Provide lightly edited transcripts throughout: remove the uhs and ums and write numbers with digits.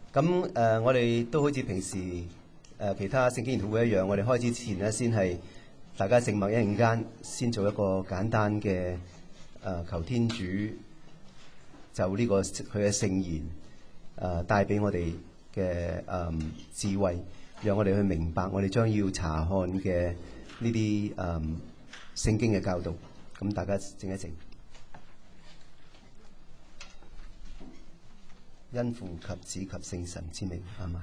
咁我哋都好似平時其他聖經研討會一樣，我哋開始之前呢，先係大家靜默一陣間，先做一個簡單嘅求天主就呢個佢嘅聖言帶俾我哋嘅智慧，讓我哋去明白我哋將要查看嘅呢啲聖經嘅教導。咁大家靜一靜。因父及子及聖神之名，阿們。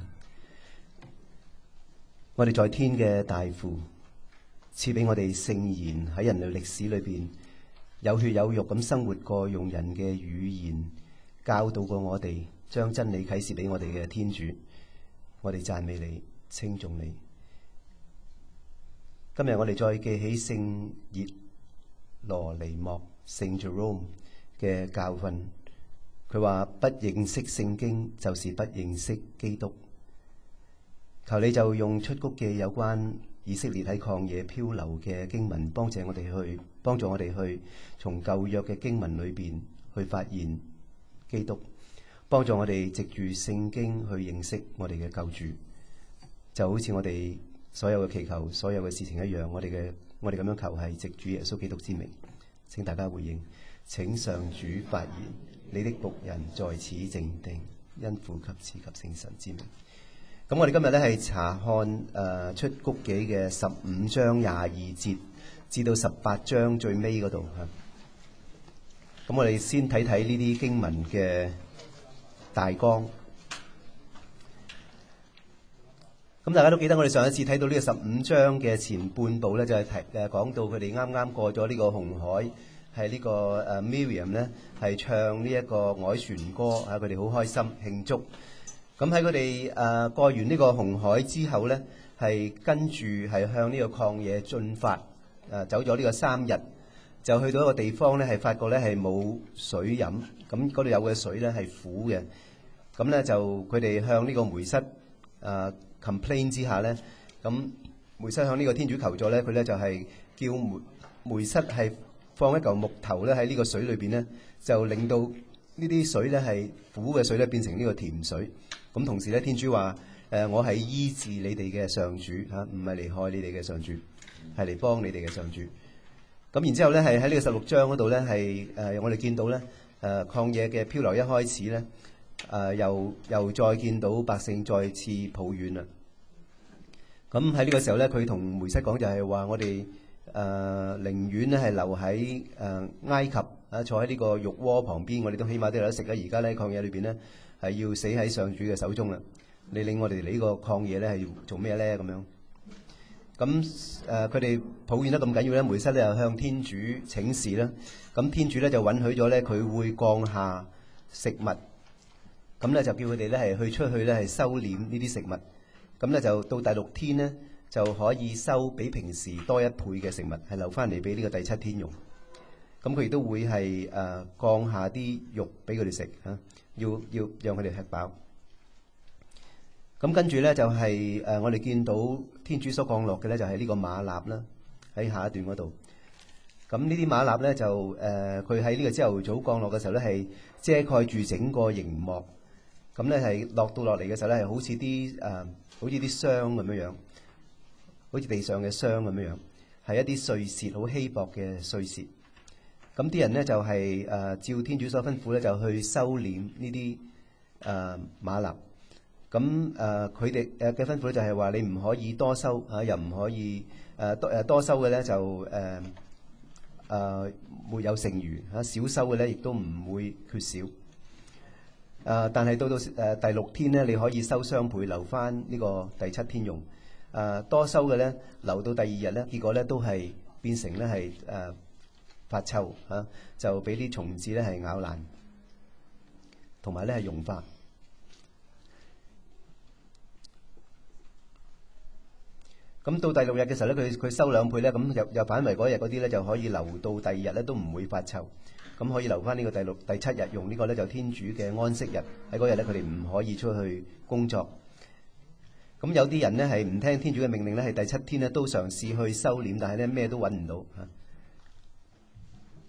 我哋在天嘅大父，賜俾我哋聖言喺人類歷史裏邊有血有肉咁生活過，用人嘅語言教導過我哋，將真理啟示俾我哋嘅天主，我哋讚美你，稱頌你。今日我哋再記起聖熱羅尼莫聖 Jerome 嘅教訓。佢話不認識聖經就是不認識基督。求你就用出谷記有關以色列喺曠野漂流嘅經文，幫助我哋去從舊約嘅經文裏邊去發現基督，幫助我哋藉住聖經去認識我哋嘅救主。就好似我哋所有嘅祈求、所有嘅事情一樣，我哋咁樣求係藉主耶穌基督之名。請大家回應。請上主發言，你的僕人在此靜定，因父及子及聖神之名。咁我哋今日咧係查看出谷記嘅15章22節至到18章最尾嗰度。咁我哋先睇睇呢啲經文嘅大綱。咁大家都記得我哋上一次睇到呢個15章嘅前半部咧，就係講到佢哋啱啱過咗呢個紅海。係呢個Miriam 咧，係唱呢一個凱旋歌啊！佢哋好開心慶祝。咁喺佢哋過完呢個紅海之後咧，係跟住係向呢個曠野進發。走咗呢個3日，就去到一個地方咧，係發覺咧係冇水飲。咁嗰度有嘅水咧係苦嘅。咁咧就佢哋向呢個梅瑟complain 之下咧，咁梅瑟向呢個天主求助咧，佢咧就係叫梅瑟係放一嚿木頭咧喺呢個水裏邊咧，就令到呢啲水咧係苦嘅水咧變成呢個甜水。咁同時咧，天主話我係醫治你哋嘅上主嚇，唔係嚟害你哋嘅上主，係嚟幫你哋嘅上主。咁然之後咧，係喺呢個16章嗰度咧，係我哋見到咧曠野嘅漂流一開始咧又再見到百姓再次抱怨啦。咁喺呢個時候咧，佢同梅瑟講就係話我哋。寧願咧係留喺埃及坐喺呢個肉鍋旁邊，我哋都起碼都有得食啦。而家咧曠野裏邊咧係要死喺上主嘅手中啦。你領我哋嚟呢個曠野咧係做咩咧？咁樣咁佢哋抱怨得咁緊要咧，梅瑟咧又向天主請示啦。咁天主咧就允許咗咧佢會降下食物，咁咧就叫佢哋咧係出去咧係收斂呢啲食物。咁咧就到第6天咧。就可以收比平時多1倍嘅食物，係留翻嚟俾呢個第7天用。咁佢亦都會係降下啲肉俾佢哋食嚇，要讓佢哋吃飽。咁跟住咧就係我哋見到天主所降落嘅咧就係呢個馬納啦，喺下一段嗰度。咁呢啲馬納咧就佢喺呢個朝頭早降落嘅時候咧係遮蓋住整個營幕。咁咧係落嚟嘅時候咧係好似啲霜咁樣。好似地上嘅霜咁樣，係一啲碎屑，好稀薄嘅碎屑。咁啲人咧就係照天主所吩咐咧，就去收斂呢啲馬納。咁佢哋嘅吩咐咧就係話你唔可以多收又唔可以多收嘅咧就沒有剩餘少收嘅咧亦都唔會缺少。但係到第6天咧，你可以收雙倍，留翻呢個第7天用。多收嘅咧，留到第2日咧，結果咧都係變成咧係發臭嚇，就俾啲蟲子咧係咬爛，同埋咧係溶化。咁到第6日嘅時候咧，佢收2倍咧，咁又反為嗰日嗰啲咧就可以留到第2日咧都唔會發臭，咁可以留翻呢個第7日用。呢個咧就天主嘅安息日，喺嗰日咧佢哋唔可以出去工作。咁有啲人咧係唔聽天主嘅命令咧，係第7天咧都嘗試去收斂，但係咧咩都揾唔到嚇。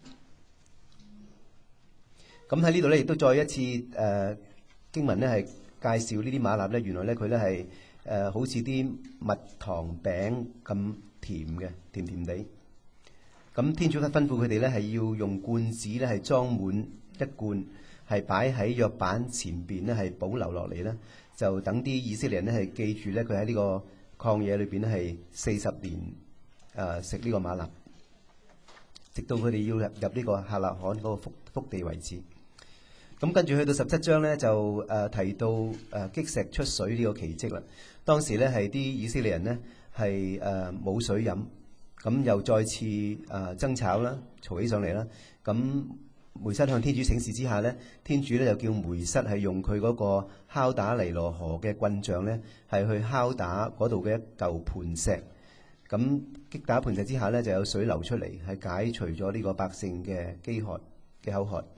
咁喺呢度咧亦都再一次經文咧係介紹呢啲嗎哪咧，原來咧佢咧係好似啲蜜糖餅咁甜嘅，甜甜地。咁天主吩咐佢哋咧係要用罐子咧係裝滿一罐，係擺喺約版前邊咧係保留落嚟咧，就等啲以色列人咧係記住咧佢喺呢個曠野裏邊咧係40年食呢個嗎哪，直到佢哋要入呢個客納罕嗰個福地為止。咁跟住去到17章咧就提到擊石出水呢個奇蹟啦。當時咧係啲以色列人咧係冇水飲，咁又再次爭吵啦，嘈起上嚟啦。咁梅瑟向天主請示之下咧，天主咧就叫梅瑟係用佢嗰個敲打尼羅河嘅棍杖咧，係去敲打嗰度嘅一嚿磐石。咁擊打磐石之下咧，就有水流出嚟，係解除咗呢個百姓嘅飢渴嘅口渴。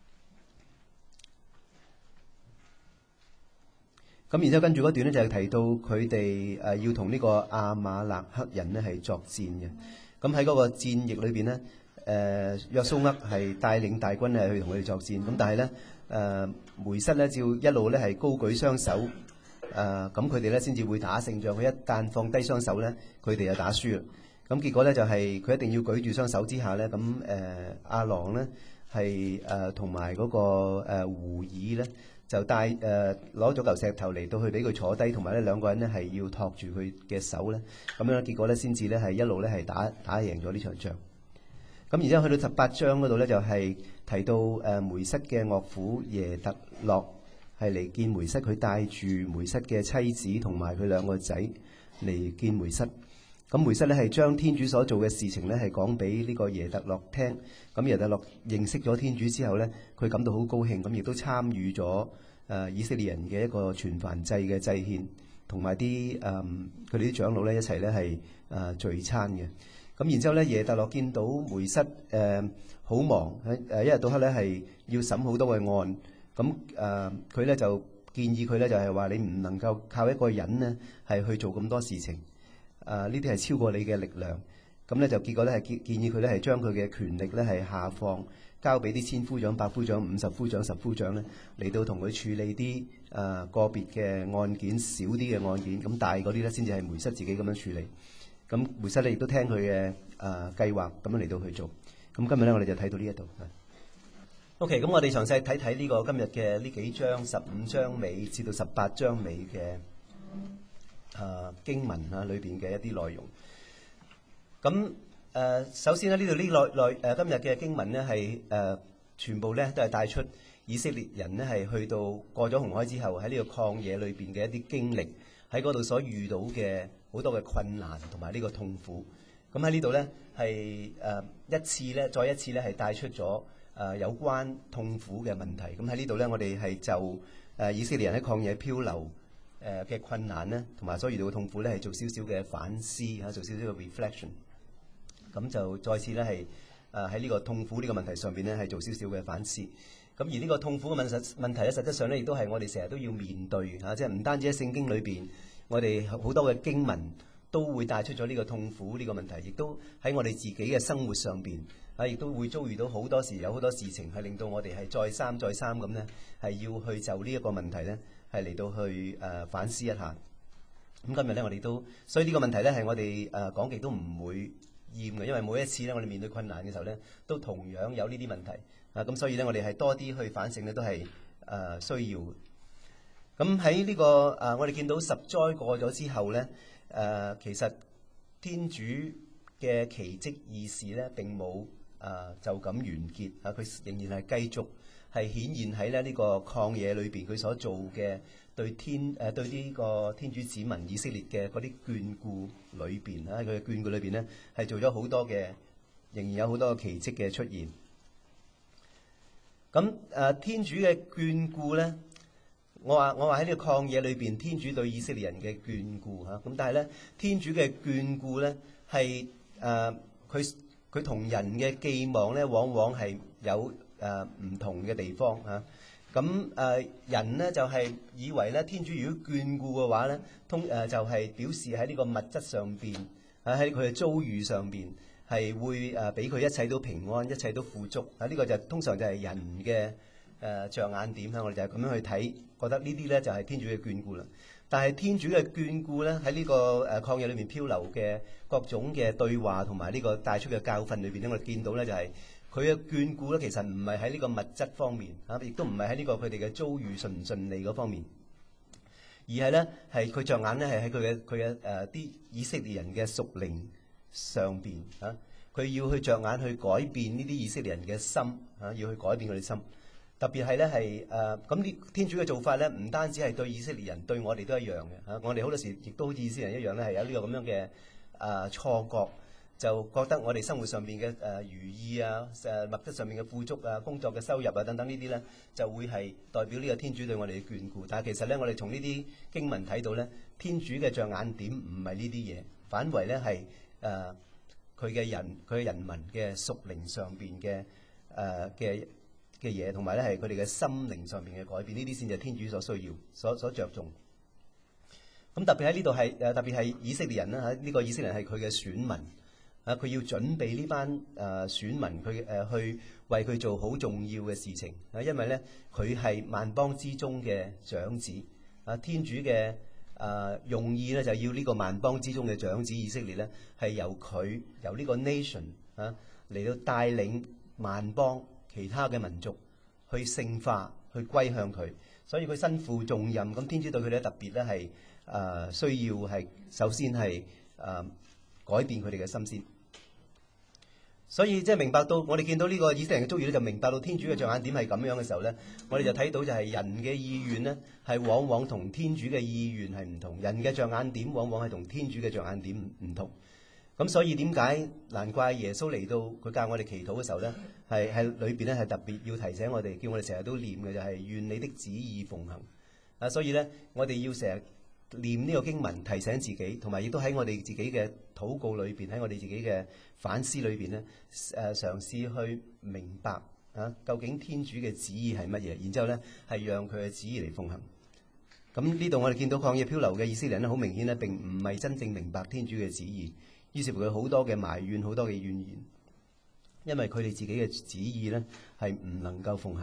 咁然之後跟住嗰段咧就係提到佢哋要同呢個亞瑪肋克人咧係作戰嘅。咁喺嗰個戰役裏邊咧，約蘇厄係帶領大軍咧去同佢哋作戰。咁但係咧梅瑟咧照一路咧係高舉雙手，咁佢哋咧先至會打勝仗。佢一旦放低雙手咧，佢哋就打輸啦。咁結果咧就係佢一定要舉住雙手之下咧，咁亞郎咧係同埋嗰個胡爾咧。就帶攞咗嚿石頭嚟到去俾佢坐低，同埋咧兩個人咧係要托住佢嘅手咧，咁樣結果咧先至咧係一路咧係打贏咗呢場仗。咁然之後去到18章嗰度咧就係提到梅瑟嘅岳父耶特洛係嚟見梅瑟，佢帶住梅瑟嘅妻子同埋佢兩個仔嚟見梅瑟。咁梅瑟咧係將天主所做嘅事情咧係講俾呢個耶特洛聽。咁耶特洛認識咗天主之後咧，佢感到好高興，咁亦都參與咗以色列人嘅一個全燔祭嘅祭獻，同埋啲佢哋啲長老咧一齊咧係聚餐嘅。咁然之後咧，耶特洛見到梅瑟好忙，一日到黑咧係要審好多嘅案。咁佢咧就建議佢咧就係話你唔能夠靠一個人呢係去做咁多事情。呢啲係超過你嘅力量，咁咧就結果咧係建議佢咧係將佢嘅權力咧係下放，交俾啲千夫長、百夫長、50夫長、10夫長咧嚟到同佢處理啲個別嘅案件，少啲嘅案件，咁大嗰啲咧先至係梅瑟自己咁樣處理。咁梅瑟咧亦都聽佢嘅計劃咁樣嚟到去做。咁今日咧我哋就睇到呢一度。OK，咁我哋詳細睇睇呢個今日嘅呢幾章15章尾至到18章尾嘅。經文裏邊嘅一啲內容。咁首先咧呢度呢今日嘅經文咧係全部咧都係帶出以色列人咧係去到過咗紅海之後喺呢個曠野裏邊嘅一啲經歷，喺嗰度所遇到嘅好多嘅困難同埋呢個痛苦。咁喺呢度咧係再一次咧係帶出咗有關痛苦嘅問題。咁喺呢度咧我哋係就以色列人喺曠野漂流嘅困難咧，同埋所遇到嘅痛苦咧，係做少少嘅反思嚇，做少少嘅 reflection。咁就再次咧係喺呢個痛苦呢個問題上邊咧，係做少少嘅反思。咁而呢個痛苦嘅問題咧，實質上咧亦都係我哋成日都要面對嚇，即係唔單止喺聖經裏邊，我哋好多嘅經文都會帶出咗呢個痛苦呢個問題，亦都喺我哋自己嘅生活上邊啊，亦都會遭遇到好多時有好多事情係令到我哋係再三咁咧，係要去就呢一個問題咧。係嚟到去反思一下。咁今日咧，我哋都所以呢個問題咧，係我哋講極都唔會厭嘅，因為每一次咧，我哋面對困難嘅時候咧，都同樣有呢啲問題啊。咁所以咧，我哋係多啲去反省咧，都係需要嘅。咁喺呢個我哋見到10災過咗之後咧，其實天主嘅奇蹟異事咧並冇就咁完結啊，佢仍然係繼續。係顯現喺咧呢個曠野裏邊，佢所做嘅對呢個天主子民以色列嘅嗰啲眷顧裏邊啊，佢嘅眷顧裏邊咧係做咗好多嘅，仍然有好多嘅奇蹟嘅出現。咁天主嘅眷顧咧，我話喺呢個曠野裏邊，天主對以色列人嘅眷顧嚇。咁但係咧，天主嘅眷顧咧係佢同人嘅寄望咧，往往係有唔同嘅地方嚇。咁人咧就係以為咧，天主如果眷顧嘅話咧，就係表示喺呢個物質上邊，喺佢嘅遭遇上邊係會俾佢一切都平安，一切都富足。呢個就通常就係人嘅着眼點啦，我哋就係咁樣去睇，覺得呢啲咧就係天主嘅眷顧啦。但係天主嘅眷顧咧，喺呢個曠野裏面漂流嘅各種嘅對話同埋呢個帶出嘅教訓裏邊咧，我哋見到咧就係佢嘅眷顧咧，其實唔係喺呢個物質方面嚇，亦都唔係喺呢個佢哋嘅遭遇順唔順利嗰方面，而係咧係佢着眼咧係喺佢嘅啲以色列人嘅屬靈上邊嚇，佢要去着眼去改變呢啲以色列人嘅心嚇，要去改變佢哋心。特別係咧係咁呢天主嘅做法咧，唔單止係對以色列人，對我哋都一樣嘅嚇。我哋好多時亦都好似以色列人一樣咧，係有呢個咁樣嘅錯覺，就覺得我哋生活上邊嘅如意啊、物質上面嘅富足啊、工作嘅收入啊等等呢啲咧，就會係代表呢個天主對我哋嘅眷顧。但係其實咧，我哋從呢啲經文睇到咧，天主嘅着眼點唔係呢啲嘢，反為咧係佢嘅人民嘅屬靈上邊嘅嘢，同埋咧係佢哋嘅心靈上面嘅改變，呢啲先至係天主所需要、所着重。咁特別喺呢度係特別係以色列人啦嚇，呢個以色列人係佢嘅選民啊，佢要準備呢班選民，佢去為佢做好重要嘅事情啊，因為咧佢係萬邦之中嘅長子啊，天主嘅用意咧就要呢個萬邦之中嘅長子以色列咧係由呢個 nation 啊嚟到帶領萬邦其他嘅民族去聖化、去歸向佢，所以佢身負重任。咁天主對佢哋特別咧係需要係首先係改變佢哋嘅心先。所以即係明白到我哋見到呢個以色列人嘅遭遇咧，就明白到天主嘅着眼點係咁樣嘅時候咧，我哋就睇到就係人嘅意願咧係往往同天主嘅意願係唔同，人嘅着眼點往往係同天主嘅着眼點唔同。咁所以點解難怪耶穌嚟到佢教我哋祈禱嘅時候咧，係裏邊咧係特別要提醒我哋，叫我哋成日都念嘅就係願你的旨意奉行啊！所以咧，我哋要成日念呢個經文，提醒自己，同埋亦都喺我哋自己嘅禱告裏邊，喺我哋自己嘅反思裏邊咧，嘗試去明白啊，究竟天主嘅旨意係乜嘢，然之後咧係讓佢嘅旨意嚟奉行。咁呢度我哋見到曠野漂流嘅以色列人咧，好明顯咧並唔係真正明白天主嘅旨意。於是乎佢好多嘅埋怨，好多嘅怨言，因為佢哋自己嘅旨意咧係唔能夠奉行。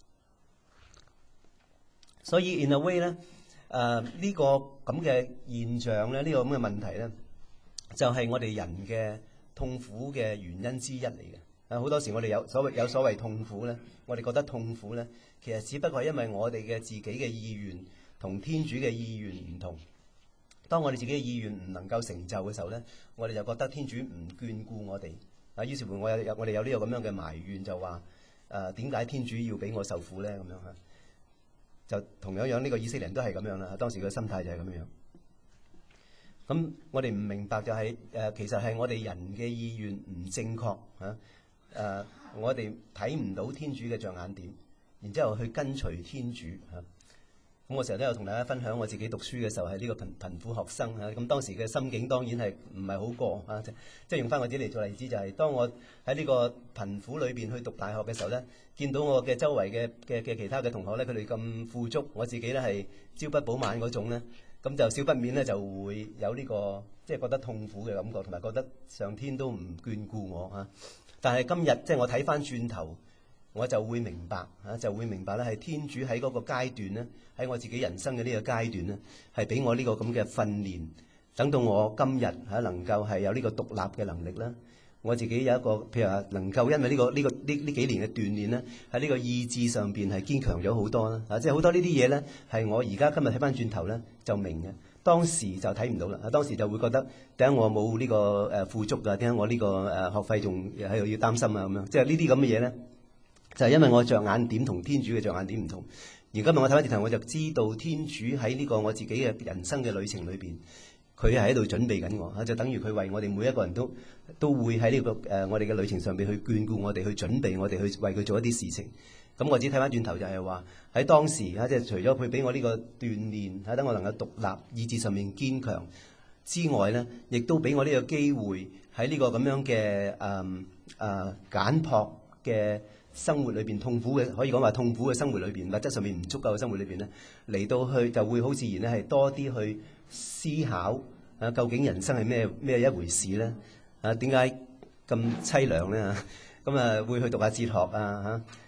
所以 in a way 咧，呢個咁嘅現象咧，呢個咁嘅問題咧，就係我哋人嘅痛苦嘅原因之一嚟嘅。好多時我哋有所謂痛苦咧，我哋覺得痛苦咧，其實只不過係因為我哋嘅自己嘅意願同天主嘅意願唔同。當我哋自己嘅意願唔能夠成就嘅時候咧，我哋就覺得天主唔眷顧我哋。啊，於是乎我哋有呢個咁樣嘅埋怨，就話點解天主要俾我受苦咧？咁樣嚇，就同樣呢個以色列人都係咁樣啦。當時嘅心態就係咁樣。咁我哋唔明白就係其實係我哋人嘅意願唔正確嚇。我哋睇唔到天主嘅着眼點，然之後去跟隨天主嚇。咁我成日都有同大家分享我自己讀書嘅時候係呢個貧苦學生嚇，咁當時嘅心境當然係唔係好過啊！即係用翻我自己嚟做例子，就係當我喺呢個貧苦裏邊去讀大學嘅時候咧，見到我嘅周圍嘅其他嘅同學咧，佢哋咁富足，我自己咧係朝不保晚嗰種咧，咁就少不免咧就會有呢個即係覺得痛苦嘅感覺，同埋覺得上天都唔眷顧我嚇。但係今日即係我睇翻轉頭，我就會明白嚇，就會明白咧係天主喺嗰個階段咧，喺我自己人生嘅呢個階段咧，係俾我呢個咁嘅訓練，等到我今日嚇能夠係有呢個獨立嘅能力啦。我自己有一個譬如話能夠因為呢幾年嘅鍛鍊咧，喺呢個意志上邊係堅強咗好多啦。啊，即係好多呢啲嘢咧，係我而家今日睇翻轉頭咧就明嘅，當時就睇唔到啦。當時就會覺得點解我冇呢個富足啊？點解我呢個學費仲喺度要擔心啊？咁樣即係呢啲咁嘅嘢咧。就係因為我着眼點同天主嘅着眼點唔同，而今日我睇翻轉頭，我就知道天主喺呢個我自己嘅人生嘅旅程裏邊，佢係喺度準備緊我，就等於佢為我哋每一個人都會喺呢個我哋嘅旅程上邊去眷顧我哋，去準備我哋，去為佢做一啲事情。咁我只睇翻轉頭就係話喺當時即係除咗佢俾我呢個鍛鍊，等我能夠獨立、意志上面堅強之外咧，亦都俾我呢個機會喺呢個咁樣嘅簡樸嘅生活裏邊，痛苦嘅可以講話痛苦嘅生活裏邊，物質上面唔足夠嘅生活裏邊咧，嚟到去就會好自然咧，係多啲去思考究竟人生係咩一回事咧？點解咁凄涼咧？咁會去讀下哲學啊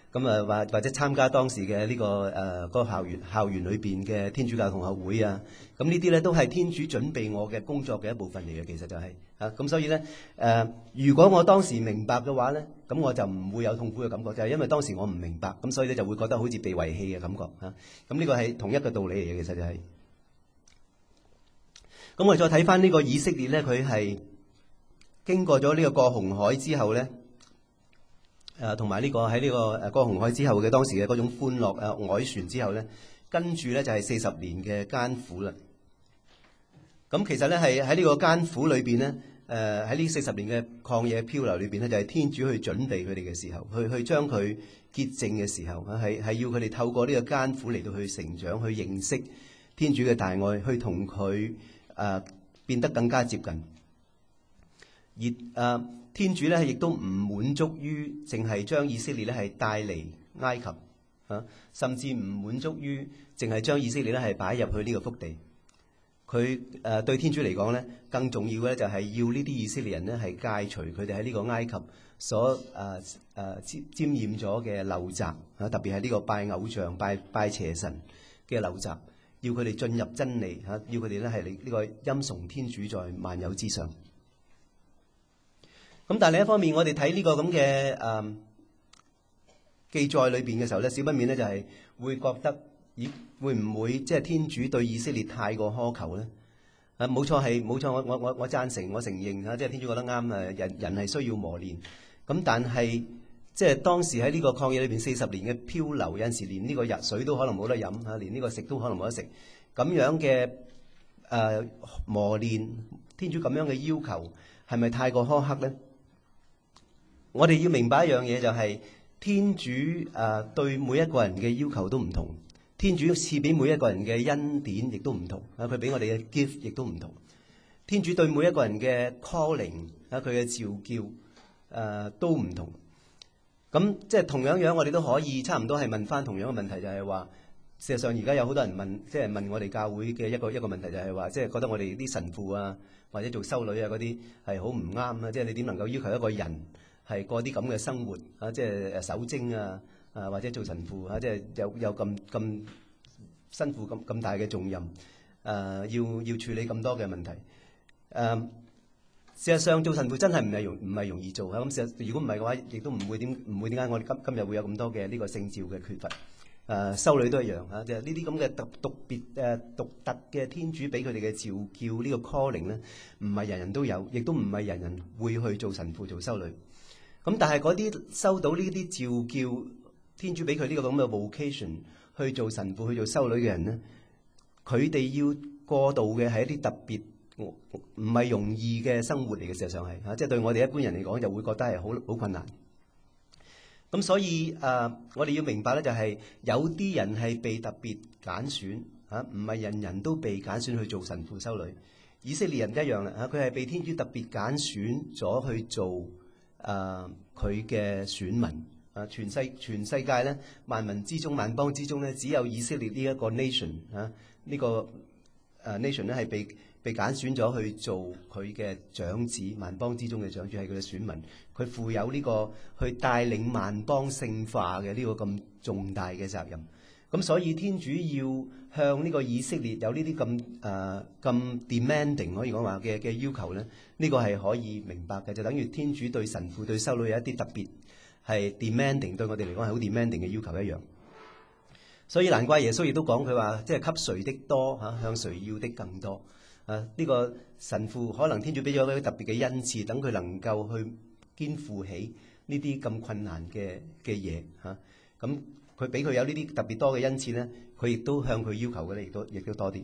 咁啊或者參加當時嘅呢個嗰個校園裏邊嘅天主教同學會啊，咁呢啲咧都係天主準備我嘅工作嘅一部分嚟嘅，其實就係咁所以咧如果我當時明白嘅話咧，咁我就唔會有痛苦嘅感覺，就係因為當時我唔明白，咁所以咧就會覺得好似被遺棄嘅感覺咁呢個係同一個道理嚟嘅，其實就係。咁我哋再睇翻呢個以色列咧，佢係經過咗呢個過紅海之後咧。同埋呢個喺呢個過紅海之後嘅當時嘅嗰種歡樂凱旋之後咧，跟住咧就係40年嘅艱苦啦。咁其實咧係喺呢個艱苦裏邊咧，喺呢40年嘅曠野漂流裏邊咧，就係天主去準備佢哋嘅時候，去將佢潔淨嘅時候係要佢哋透過呢個艱苦嚟到去成長，去認識天主嘅大愛，去同佢變得更加接近。而天主咧亦都唔滿足於淨係將以色列咧係帶嚟埃及甚至唔滿足於淨係將以色列咧係擺入去呢個福地。佢對天主嚟講咧，更重要嘅咧就係要呢啲以色列人咧係戒除佢哋喺呢個埃及所沾染咗嘅陋習特別係呢個拜偶像、拜邪神嘅陋習，要佢哋進入真理要佢哋咧係呢個欽崇天主在萬有之上。咁但係另一方面，我哋睇呢個咁嘅記載裏邊嘅時候咧，少不免咧就係會覺得，咦，會唔會即係天主對以色列太過苛求咧？冇錯，我贊成，我承認即係天主覺得啱人係需要磨練。咁但係即係當時喺呢個曠野裏邊40年嘅漂流，有陣時連呢個日水都可能冇得飲連呢個食都可能冇得食。咁樣嘅磨練，天主咁樣嘅要求係咪太過苛刻咧？我哋要明白一樣嘢，就係天主對每一個人嘅要求都唔同，天主賜俾每一個人嘅恩典亦都唔同佢俾我哋嘅 gift 亦都唔同。天主對每一個人嘅 calling 佢嘅召叫都唔同。咁即係同樣我哋都可以差唔多係問翻同樣嘅問題，就係話事實上而家有好多人問，即係問我哋教會嘅一個問題，就係話即係覺得我哋啲神父或者做修女嗰啲係好唔啱即係你點能夠要求一個人係過啲咁嘅生活即係守貞或者做神父即係有咁辛苦咁大嘅重任要處理咁多嘅問題事實上做神父真係唔係容易做咁事實如果唔係嘅話，亦都唔會點解我哋今日會有咁多嘅呢個聖召嘅缺乏修女都一樣即係呢啲咁嘅獨特嘅天主俾佢哋嘅召叫呢個 calling 咧，唔係人人都有，亦都唔係人人會去做神父做修女。咁但係嗰啲收到呢啲召叫，天主俾佢呢個咁嘅 vocation 去做神父去做修女嘅人咧，佢哋要過渡嘅係一啲特別唔係容易嘅生活嚟嘅，事實上係即係對我哋一般人嚟講就會覺得係好困難。咁所以我哋要明白咧，就係有啲人係被特別揀選唔係人人都被揀選去做神父修女。以色列人一樣啦佢係被天主特別揀選咗去做佢嘅選民全世界咧，萬民之中萬邦之中咧，只有以色列呢一個 nation 呢個nation 咧係被揀選咗去做佢嘅長子，萬邦之中嘅長子係佢嘅選民，佢負有呢個去帶領萬邦聖化嘅呢個咁重大嘅責任。咁所以天主要向呢個以色列有呢啲咁 demanding 可以講話嘅要求咧，呢個係可以明白嘅，就等於天主對神父對修女有一啲特別係 demanding， 對我哋嚟講係好 demanding 嘅要求一樣。所以難怪耶穌亦都講佢話，即係給誰的多向誰要的更多。呢個神父可能天主俾咗佢特別嘅恩賜，等佢能夠去肩負起呢啲咁困難嘅嘢咁佢俾佢有呢啲特別多嘅恩賜咧，佢亦都向佢要求嘅咧，亦都多啲。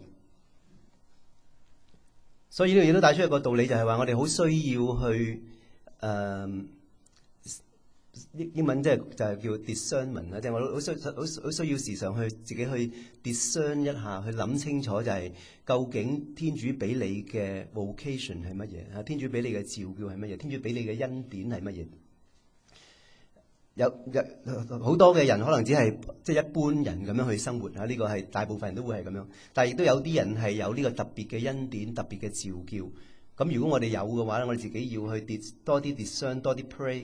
所以呢樣嘢都帶出一個道理，就係話我哋好需要去英文就係叫 discernment 即係我好需要時常去自己去 discern 一下，去諗清楚就係究竟天主俾你嘅 vocation 係乜嘢天主俾你嘅召叫係乜嘢？天主俾你嘅恩典係乜嘢？有好多嘅人可能只係即係一般人咁樣去生活呢個係大部分人都會係咁樣，但係亦都有啲人係有呢個特別嘅恩典、特別嘅召叫。咁如果我哋有嘅話咧，我哋自己要去多啲 discern，多啲 pray，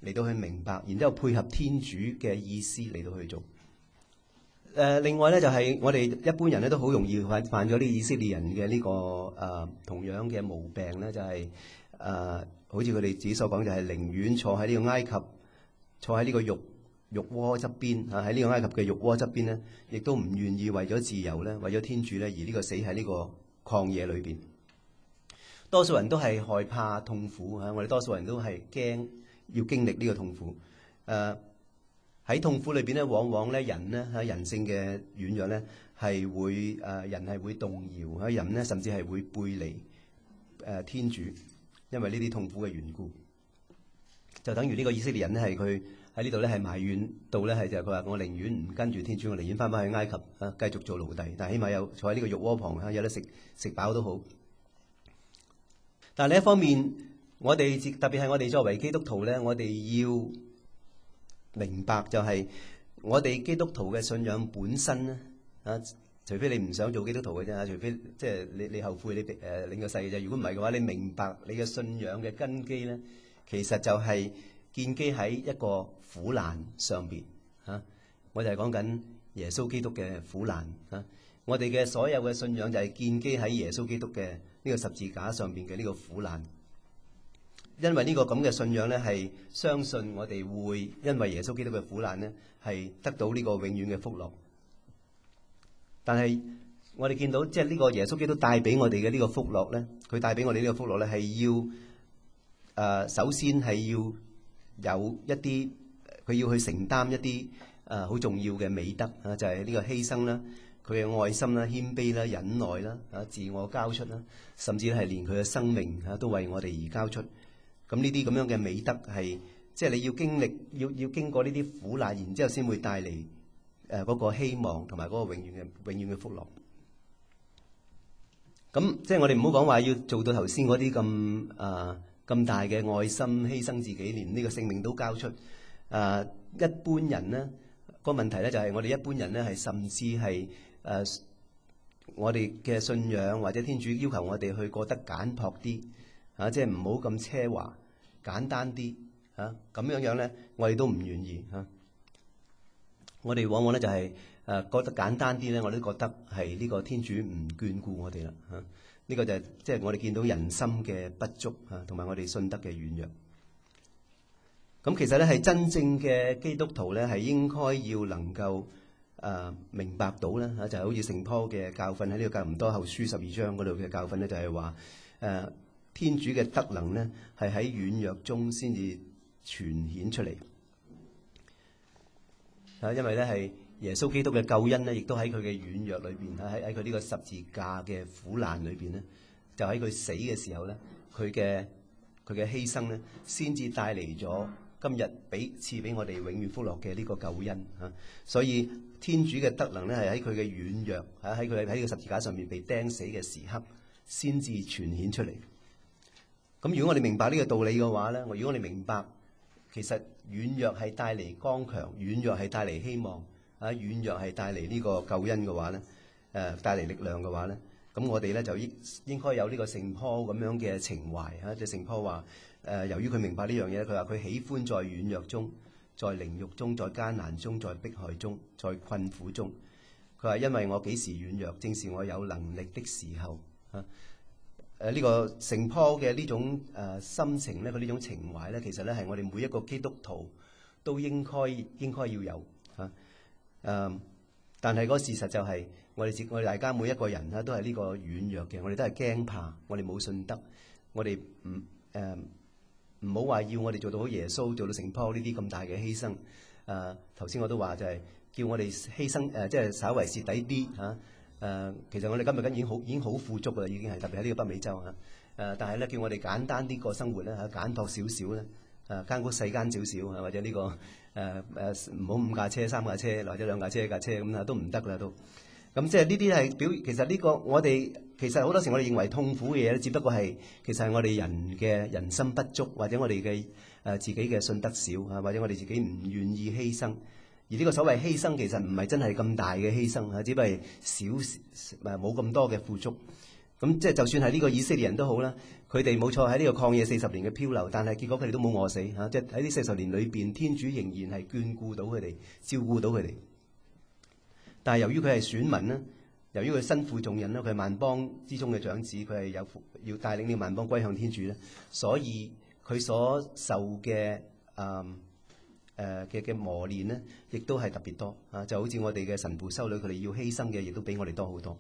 嚟到去明白，然之後配合天主嘅意思嚟到去做。另外咧就係我哋一般人咧都好容易犯咗啲以色列人嘅呢個同樣嘅毛病咧，就係好似佢哋自己所講，就係寧願坐喺呢個埃及，坐喺呢個肉鍋側邊喺呢個埃及嘅肉鍋側邊咧，亦都唔願意為咗自由咧，為咗天主咧而呢個死喺呢個曠野裏邊。多數人都係害怕痛苦我哋多數人都係驚要經歷呢個痛苦。喺痛苦裏邊咧，往往咧人咧喺人性嘅軟弱咧係會人係會動搖人咧甚至係會背離天主，因為呢啲痛苦嘅緣故。就等於呢個以色列人咧係佢喺呢度咧係埋怨到咧係就係佢話我寧願唔跟住天主，我寧願翻返去埃及繼續做奴隸，但係起碼有坐喺呢個肉鍋旁有得食飽都好。但係另一方面，我哋特別係我哋作為基督徒咧，我哋要明白就係我哋基督徒嘅信仰本身咧除非你唔想做基督徒嘅啫，除非即係你後悔你領個洗嘅啫。如果唔係嘅話，你明白你嘅信仰嘅根基咧，其實就係建基喺一個苦難上邊我就係講緊耶穌基督嘅苦難我哋嘅所有嘅信仰就係建基喺耶穌基督嘅呢個十字架上邊嘅呢個苦難。因為呢個咁嘅信仰咧，係相信我哋會因為耶穌基督嘅苦難咧，係得到呢個永遠嘅福樂。但係我哋見到即係呢個耶穌基督帶俾我哋嘅呢個福樂咧，佢帶俾我哋呢個福樂咧，係要首先係要有一啲佢要去承擔一啲好重要嘅美德就係呢個犧牲啦、佢嘅愛心啦、謙卑啦、忍耐啦、自我交出啦，甚至係連佢嘅生命都為我哋而交出。咁呢啲咁樣嘅美德係，即係你要經歷，要經過呢啲苦難，然之後先會帶嚟嗰個希望同埋嗰個永遠嘅福樂。咁即係我哋唔好講話要做到頭先嗰啲咁大嘅愛心，犧牲自己，連呢個性命都交出。一般人呢個問題咧就係我哋一般人咧係甚至係我哋嘅信仰或者天主要求我哋去過得簡樸啲。即係唔好咁奢華，簡單啲咁樣咧，我哋都唔願意我哋往往咧就係覺得簡單啲咧，我都覺得係呢個天主唔眷顧我哋啦呢個就係即係我哋見到人心嘅不足同埋我哋信德嘅軟弱。咁其實咧係真正嘅基督徒咧係應該要能夠明白到咧就係好似聖保嘅教訓喺呢個格林多後書12章嗰度嘅教訓咧，就係話天主嘅德能咧，係喺軟弱中先至傳顯出嚟。因為咧係耶穌基督嘅救恩咧，亦都喺佢嘅軟弱裏邊喺佢呢個十字架嘅苦難裏邊咧，就喺佢死嘅時候咧，佢嘅犧牲咧，先至帶嚟咗今日賜俾我哋永遠福樂嘅呢個救恩所以天主嘅德能咧，係喺佢嘅軟弱喺佢喺呢個十字架上面被釘死嘅時刻，先至傳顯出嚟。咁如果我哋明白呢個道理嘅話咧，如果我哋明白其實軟弱係帶嚟剛強，軟弱係帶嚟希望軟弱係帶嚟呢個救恩嘅話咧，帶嚟力量嘅話咧，咁我哋咧就應該有呢個聖保咁樣嘅情懷即係聖保話由於佢明白呢樣嘢，佢話佢喜歡在軟弱中，在凌辱中，在艱難中，在迫害中，在困苦中。佢話因為我幾時軟弱，正是我有能力的時候呢個聖保嘅呢種心情咧，佢呢種情懷咧，其實咧係我哋每一個基督徒都應該要有但係嗰個事實就係我哋大家每一個人都係呢個軟弱嘅，我哋都係驚怕，我哋冇信德，我哋唔好話要我哋做到好耶穌，做到聖保呢啲咁大嘅犧牲。頭先我都話就係叫我哋犧牲即係稍為蝕底啲其實我哋今日已經好富足啦，已經係特別喺呢個北美洲但係咧叫我哋簡單啲過生活咧簡樸少少咧間屋細間少少或者呢個唔好5架車3架車或者2架車1架車咁都唔得啦都。咁即係呢啲係其實呢個我哋其實好多時我哋認為痛苦嘅嘢咧，只不過係其實係我哋人嘅人心不足，或者我哋嘅自己嘅信德少或者我哋自己唔願意犧牲。而呢個所謂犧牲其實唔係真係咁大嘅犧牲只不過係冇咁多嘅富足。 咁即係就算係呢個以色列人都好啦，佢哋冇錯喺呢個曠野40年嘅漂流，但係結果佢哋都冇餓死嚇，即係喺呢40年裏邊，天主仍然係眷顧到佢哋，照顧到佢哋。但係由於佢係選民啦，由於佢身負重任啦，佢係萬邦之中嘅長子，佢係要帶領呢個萬邦歸向天主咧，所以佢所受嘅嘅磨練咧，亦都係特別多啊！就好似我哋嘅神父修女，佢哋要犧牲嘅，亦都比我哋多好多。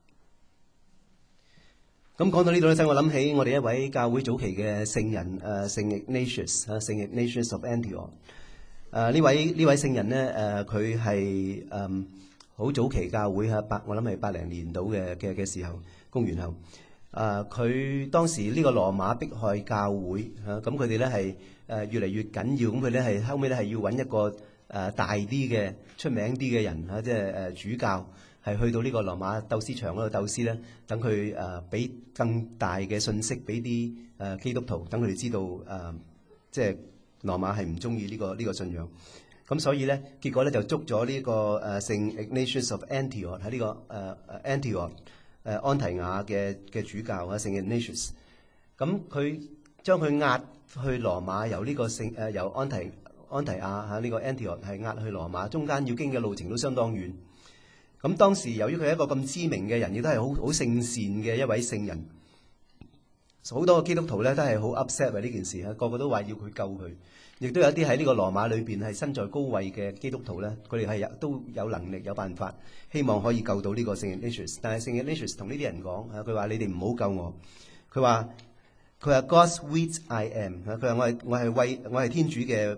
咁講到呢度咧，使我諗起我哋一位教會早期嘅聖人聖 Ignatius 聖 Ignatius of Antioch。呢位聖人咧，佢係好早期教會我諗係80年到嘅時候，公元後。佢當時呢個羅馬迫害教會咁佢哋咧係越嚟越緊要，咁佢咧係後尾咧係要揾一個大啲嘅出名啲嘅人即係主教。係去到呢個羅馬鬥獅場嗰度鬥獅咧，等佢俾更大嘅信息俾啲基督徒，等佢哋知道即係羅馬係唔中意呢個信仰。咁所以咧，結果咧就捉咗呢個聖 Ignatius of Antioch 喺呢個Antioch 安提亞嘅主教聖 Ignatius。咁佢將佢押去羅馬，由呢個由安提亞呢個 Antioch 係押去羅馬，中間要經嘅路程都相當遠。咁當時由於佢係一個咁知名嘅人，亦都係好聖善嘅一位聖人，好多基督徒咧都係好 upset 為呢件事，個個都話要佢救佢。亦都有一啲喺呢個羅馬裏邊係身在高位嘅基督徒咧，佢哋係都有能力有辦法，希望可以救到呢個聖 Ignatius。但係聖 Ignatius 同呢啲人講佢話：你哋唔好救我。佢話 God's wheat I am。佢話我係天主嘅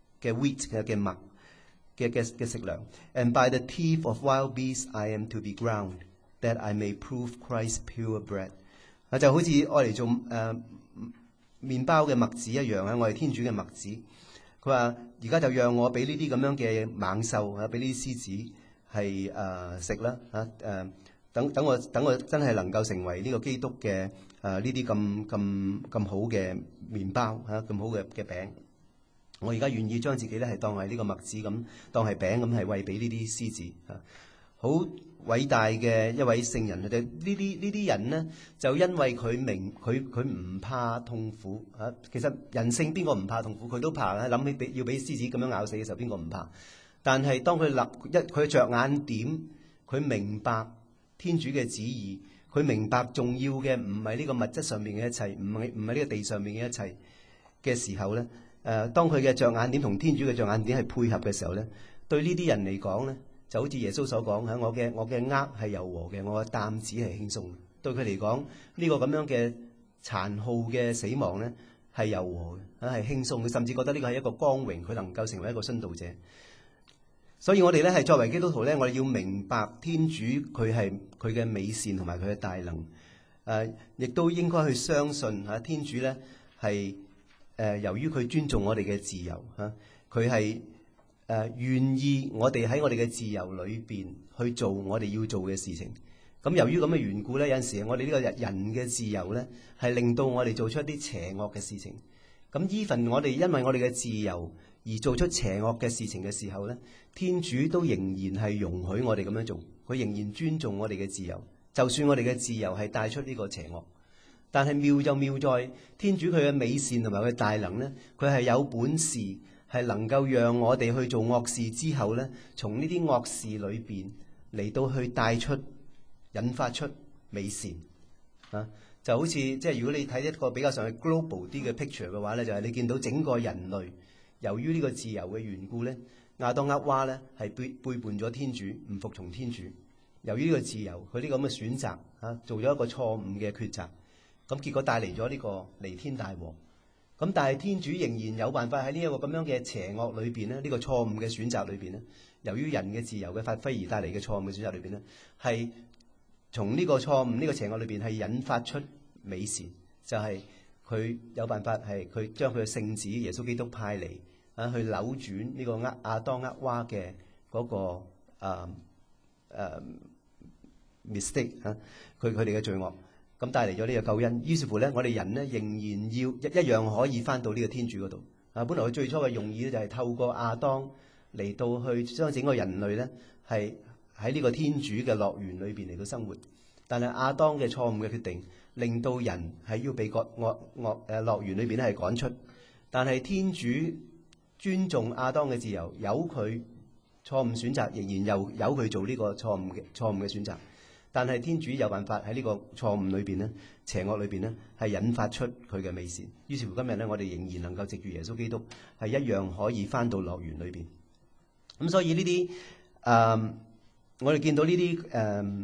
wheat 嘅麥。嘅食糧 ，and by the teeth of wild beasts I am to be ground, that I may prove Christ's pure bread。就好似愛嚟做麵包嘅麥子一樣我係天主嘅麥子。佢話：而家就讓我俾呢啲咁樣嘅猛獸俾呢啲獅子係食啦等我真係能夠成為呢個基督嘅呢啲咁好嘅麵包咁好嘅餅。我而家願意將自己咧係當係呢個麥子咁，當係餅咁係餵俾呢啲獅子好偉大嘅一位聖人。呢啲人呢，就因為佢唔怕痛苦其實人性邊個唔怕痛苦？佢都怕諗起要俾獅子咁樣咬死嘅時候，邊個唔怕？但係當佢着眼點，佢明白天主嘅旨意，佢明白重要嘅唔係呢個物質上面嘅一切，唔係呢個地上面嘅一切嘅時候咧。當佢嘅着眼點同天主嘅着眼點係配合嘅時候咧，對呢啲人嚟講咧，就好似耶穌所講我嘅軛係柔和嘅，我嘅擔子係輕鬆嘅。對佢嚟講，呢個咁樣嘅殘酷嘅死亡咧係柔和嘅，係輕鬆嘅，甚至覺得呢個係一個光榮，佢能夠成為一個殉道者。所以我哋咧係作為基督徒咧，我哋要明白天主佢嘅美善同埋佢嘅大能，亦都應該去相信天主咧係。由於佢尊重我哋嘅自由佢係願意我哋喺我哋嘅自由裏邊去做我哋要做嘅事情。咁由於咁嘅緣故咧，有陣時我哋呢個人嘅自由咧，係令到我哋做出一啲邪惡嘅事情。咁even我哋因為我哋嘅自由而做出邪惡嘅事情嘅時候咧，天主都仍然係容許我哋咁樣做，佢仍然尊重我哋嘅自由，就算我哋嘅自由係帶出呢個邪惡。但係妙就妙在天主佢嘅美善同埋佢嘅大能咧，佢係有本事係能夠讓我哋去做惡事之後咧，從呢啲惡事裏邊嚟到去帶出引發出美善就好似即係如果你睇一個比較上係 global 啲嘅 picture 嘅話咧，就係你見到整個人類由於呢個自由嘅緣故咧，亞當厄娃咧係背叛咗天主，唔服從天主。由於呢個自由，佢呢個咁嘅選擇做咗一個錯誤嘅抉擇。咁結果帶嚟咗呢個彌天大禍。咁但係天主仍然有辦法喺呢一個咁樣嘅邪惡裏邊咧，呢個錯誤嘅選擇裏邊咧，由於人嘅自由嘅發揮而帶嚟嘅錯誤嘅選擇裏邊咧，係從呢個錯誤呢個邪惡裏邊係引發出美善，就係佢有辦法係佢將佢嘅聖子耶穌基督派嚟去扭轉呢個亞當厄娃嘅嗰個mistake 佢哋嘅罪惡。咁帶嚟咗呢個救恩，於是乎咧，我哋人咧仍然要一樣可以翻到呢個天主嗰度。本來佢最初嘅用意咧就係透過亞當嚟到去將整個人類咧係喺呢個天主嘅樂園裏邊嚟到生活。 但係亞當嘅錯誤嘅決定，令到人係要被樂園裏邊咧係趕出。但係天主尊重亞當嘅自由，由佢錯誤選擇，仍然又由佢做呢個錯誤嘅選擇。但係天主有辦法喺呢個錯誤裏邊咧、邪惡裏邊咧，係引發出佢嘅美善。於是乎今日咧，我哋仍然能夠藉住耶穌基督，係一樣可以翻到樂園裏邊。咁所以呢啲我哋見到呢啲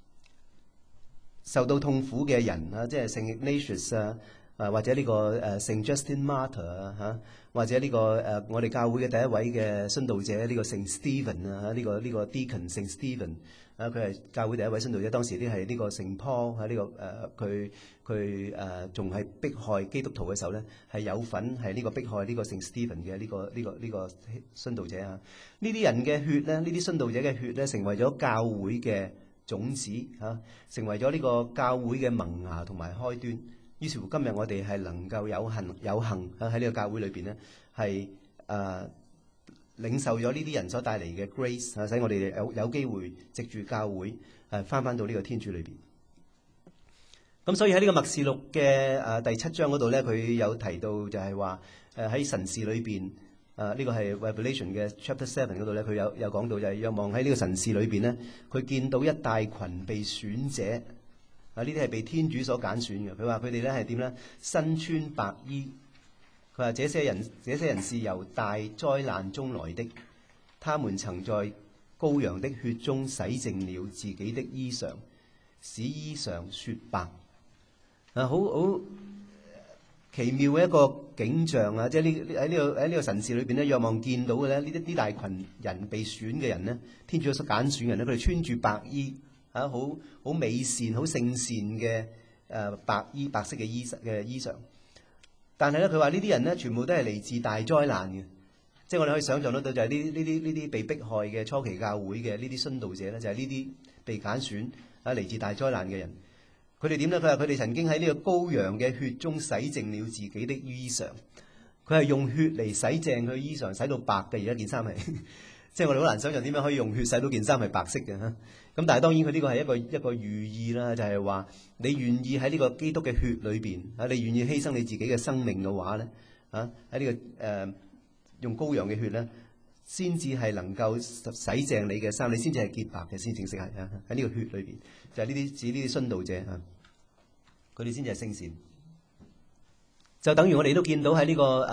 受到痛苦嘅人啊，即係聖 Ignatius 啊，或者呢個聖 Justin Martyr 啊嚇，或者呢個我哋教會嘅第一位嘅殉道者呢個聖 Stephen 啊，呢個 Deacon 聖 Stephen 啊，佢係教會第一位殉道者。當時啲係呢個聖 Paul 喺呢個佢仲係迫害基督徒嘅時候咧，係有份係呢個迫害呢個聖 Stephen 嘅呢個殉道者啊。呢啲人嘅血咧，呢啲殉道者嘅血咧，成為咗教會嘅種子嚇，成為咗呢個教會嘅萌芽同埋開端。於是乎，今日我哋係能夠有幸喺呢個教會裏邊咧，係領受咗呢啲人所帶嚟嘅 grace 啊，使我哋有機會藉住教會翻到呢個天主裏邊。咁所以喺呢個默示錄嘅第7章嗰度咧，佢有提到就係話喺神視裏邊呢個係 Revelation 嘅 Chapter 7嗰度咧，佢有講到就係若望喺呢個神視裏邊咧，佢見到一大群被選者。呢啲係被天主所揀選嘅。佢話佢哋咧係點咧？身穿白衣。佢話這些人是由大災難中來的，他們曾在羔羊的血中洗淨了自己的衣裳，使衣裳雪白。好奇妙嘅一個景象啊！即係喺呢個神視裏邊咧，若望見到嘅咧，呢大群人被選嘅人咧，天主所揀選嘅人咧，佢哋穿住白衣。好美善、好聖善嘅白色嘅衣裳，但係咧，佢話呢啲人咧，全部都係嚟自大災難嘅，即係我哋可以想象得到，就係呢啲被迫害嘅初期教會嘅呢啲殉道者咧，就係呢啲被揀選嚟自大災難嘅人。佢哋點咧？佢話佢哋曾經喺呢個羔羊嘅血中洗淨了自己的衣裳，佢係用血嚟洗淨佢衣裳，洗到白嘅。而家件衫係。即係我哋好難想象點樣可以用血洗到件衫係白色嘅嚇。咁但係當然佢呢個係一個寓意啦，就係話你願意喺呢個基督嘅血裏邊啊，你願意犧牲你自己嘅生命嘅話咧啊，喺呢個用羔羊嘅血咧，先至係能夠洗淨你嘅衫，你先至係潔白嘅，先正式係啊。喺呢個血裏邊就係呢啲指呢啲殉道者啊，佢哋先至係聖善。就等於我哋都見到喺呢個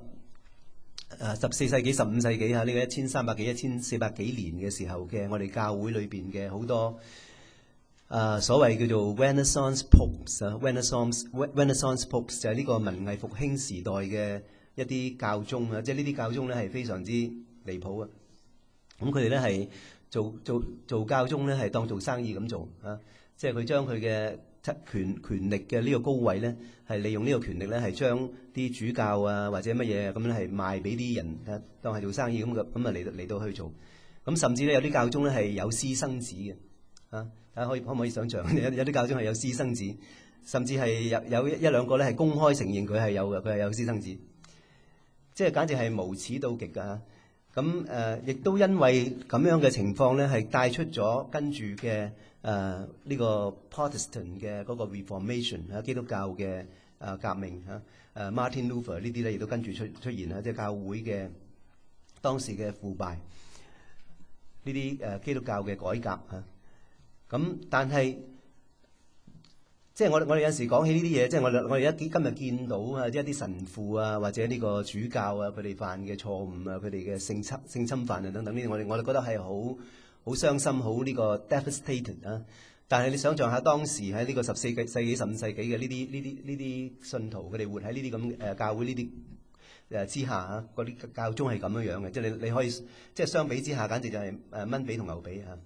14世紀、15世紀呢個1300幾、1400幾年嘅時候嘅我哋教會裏邊嘅好多所謂叫做 Renaissance Popes 啊 ，Renaissance Popes 就係呢個文藝復興時代嘅一啲教宗啊，即係呢啲教宗咧係非常之離譜啊！咁佢哋咧係做教宗咧係當做生意咁做啊，即係佢將佢嘅權力嘅呢個高位咧，係利用呢個權力咧，係將啲主教啊或者乜嘢咁咧係賣俾啲人啊，當係做生意咁嚟到去做。咁甚至咧有啲教宗咧係有私生子嘅啊！大家可唔可以想像有啲教宗係有私生子，甚至係有一兩個咧係公開承認佢係有私生子，即係簡直係無恥到極㗎。咁亦都因為咁樣嘅情況咧，係帶出咗跟住嘅呢個 Protestant 嘅嗰個 Reformation 基督教嘅革命Martin Luther 呢啲咧亦都跟住出現啦，即係教會嘅當時嘅腐敗，呢啲基督教嘅改革嚇。咁但係即係我哋有時講起呢啲嘢，即係我哋今日見到啊，即係一啲神父啊，或者呢個主教啊，佢哋犯嘅錯誤啊，佢哋嘅性侵犯啊等等呢啲，我哋覺得係好傷心，好呢個 devastated 啊！但係你想象下當時喺呢個14世紀、15世紀嘅呢啲信徒，佢哋活喺呢啲咁教會呢啲之下啊，嗰啲教宗係咁樣樣嘅，即係你可以即係相比之下，簡直就係蚊比同牛比啊！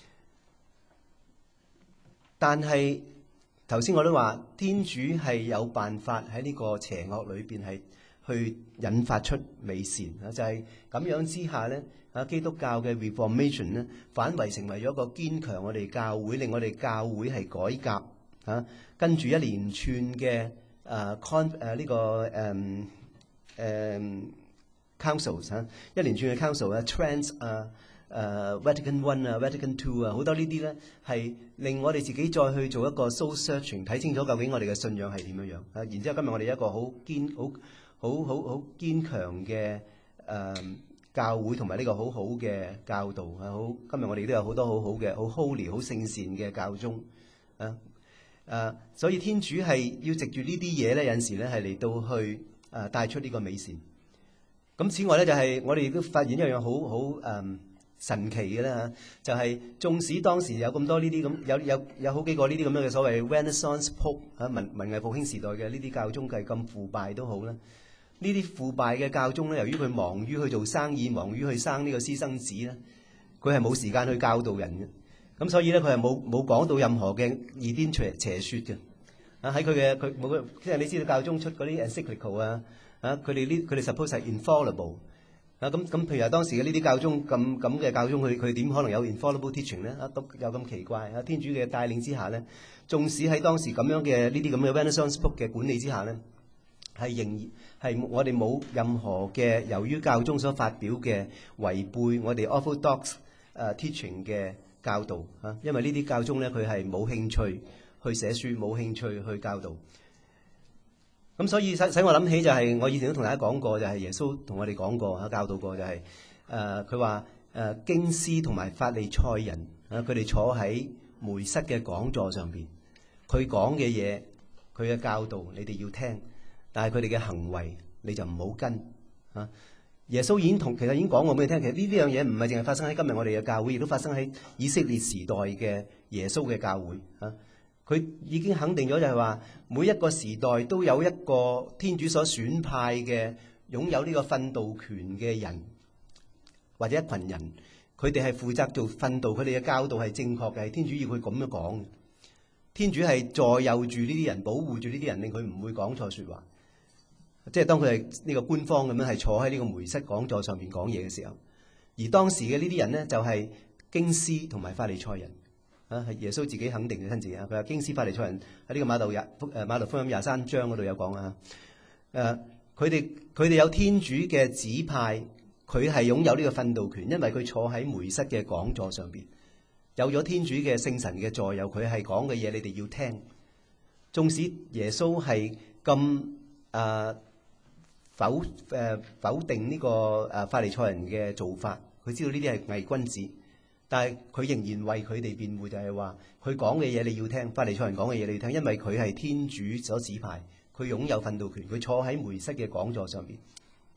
但係頭先我都話，天主係有辦法喺呢個邪惡裏邊係去引發出美善啊！就係咁樣之下咧，基督教嘅 Reformation 咧，反為成為咗一個堅強我哋教會，令我哋教會係改革啊！跟住一連串嘅councils 一連串嘅 council Trent Vatican One 啊、Vatican Two 啊，好多呢啲咧係令我哋自己再去做一個 soul searching，睇清楚究竟我哋嘅信仰係點樣樣啊。然之後今日我哋一個好堅強嘅教會同埋呢個好好嘅教導啊，今日我哋都有好多好好嘅好 holy 好聖善嘅教宗啊。所以天主係要藉住呢啲嘢咧，有陣時咧係嚟到去帶出呢個美善。咁此外咧就係我哋亦都發現一樣好神奇嘅啦，就係縱使當時有咁多呢啲咁有好幾個呢啲咁樣嘅所謂 Renaissance Pope 文藝復興時代嘅呢啲教宗係咁腐敗都好啦。呢啲腐敗嘅教宗咧，由於佢忙於去做生意，忙於去生呢個私生子咧，佢係冇時間去教導人嘅。咁所以咧，佢係冇講到任何嘅異端邪説嘅。喺佢冇，即係你知道教宗出嗰啲 encyclical 佢哋 suppose 係 infallible。咁譬如話當時嘅呢啲教宗咁嘅教宗，佢點可能有 infallible teaching 咧？都有咁奇怪天主嘅帶領之下咧，縱使喺當時咁樣嘅呢啲咁嘅 Renaissance Pope 嘅管理之下咧，係我哋冇任何嘅由於教宗所發表嘅違背我哋 orthodox teaching 嘅教導因為呢啲教宗咧佢係冇興趣去寫書，冇興趣去教導。咁所以使我諗起就係我以前都同大家講過，就係耶穌同我哋講過教導過，就係佢話經師同埋法利賽人佢哋坐喺梅瑟嘅講座上邊，佢講嘅嘢，佢嘅教導你哋要聽，但係佢哋嘅行為你就唔好跟耶穌其實已經講過俾你聽，其實呢樣嘢唔係淨係發生喺今日我哋嘅教會，亦都發生喺以色列時代嘅耶穌嘅教會佢已經肯定咗就係話，每一個時代都有一個天主所選派嘅擁有呢個訓導權嘅人，或者一群人，佢哋係負責做訓導，佢哋嘅教導係正確嘅，係天主要佢咁樣講。天主係助佑住呢啲人，保護住呢啲人，令佢唔會講錯説話。即係當佢係呢個官方咁樣係坐喺呢個梅瑟講座上面講嘢嘅時候，而當時嘅呢啲人呢，就係經師同埋法利賽人。係耶穌自己肯定嘅親自佢話經師法利賽人喺呢個馬竇福音23章嗰度有講佢哋有天主嘅指派，佢係擁有呢個訓導權，因為佢坐喺梅瑟嘅講座上邊，有咗天主嘅聖神嘅助佑，佢係講嘅嘢你哋要聽。縱使耶穌係咁否定呢個法利賽人嘅做法，佢知道呢啲係偽君子。但係佢仍然為佢哋辯護，就係話佢講嘅嘢你要聽，法利賽人講嘅嘢你要聽，因為佢係天主所指派，佢擁有訓導權，佢坐喺梅瑟嘅講座上面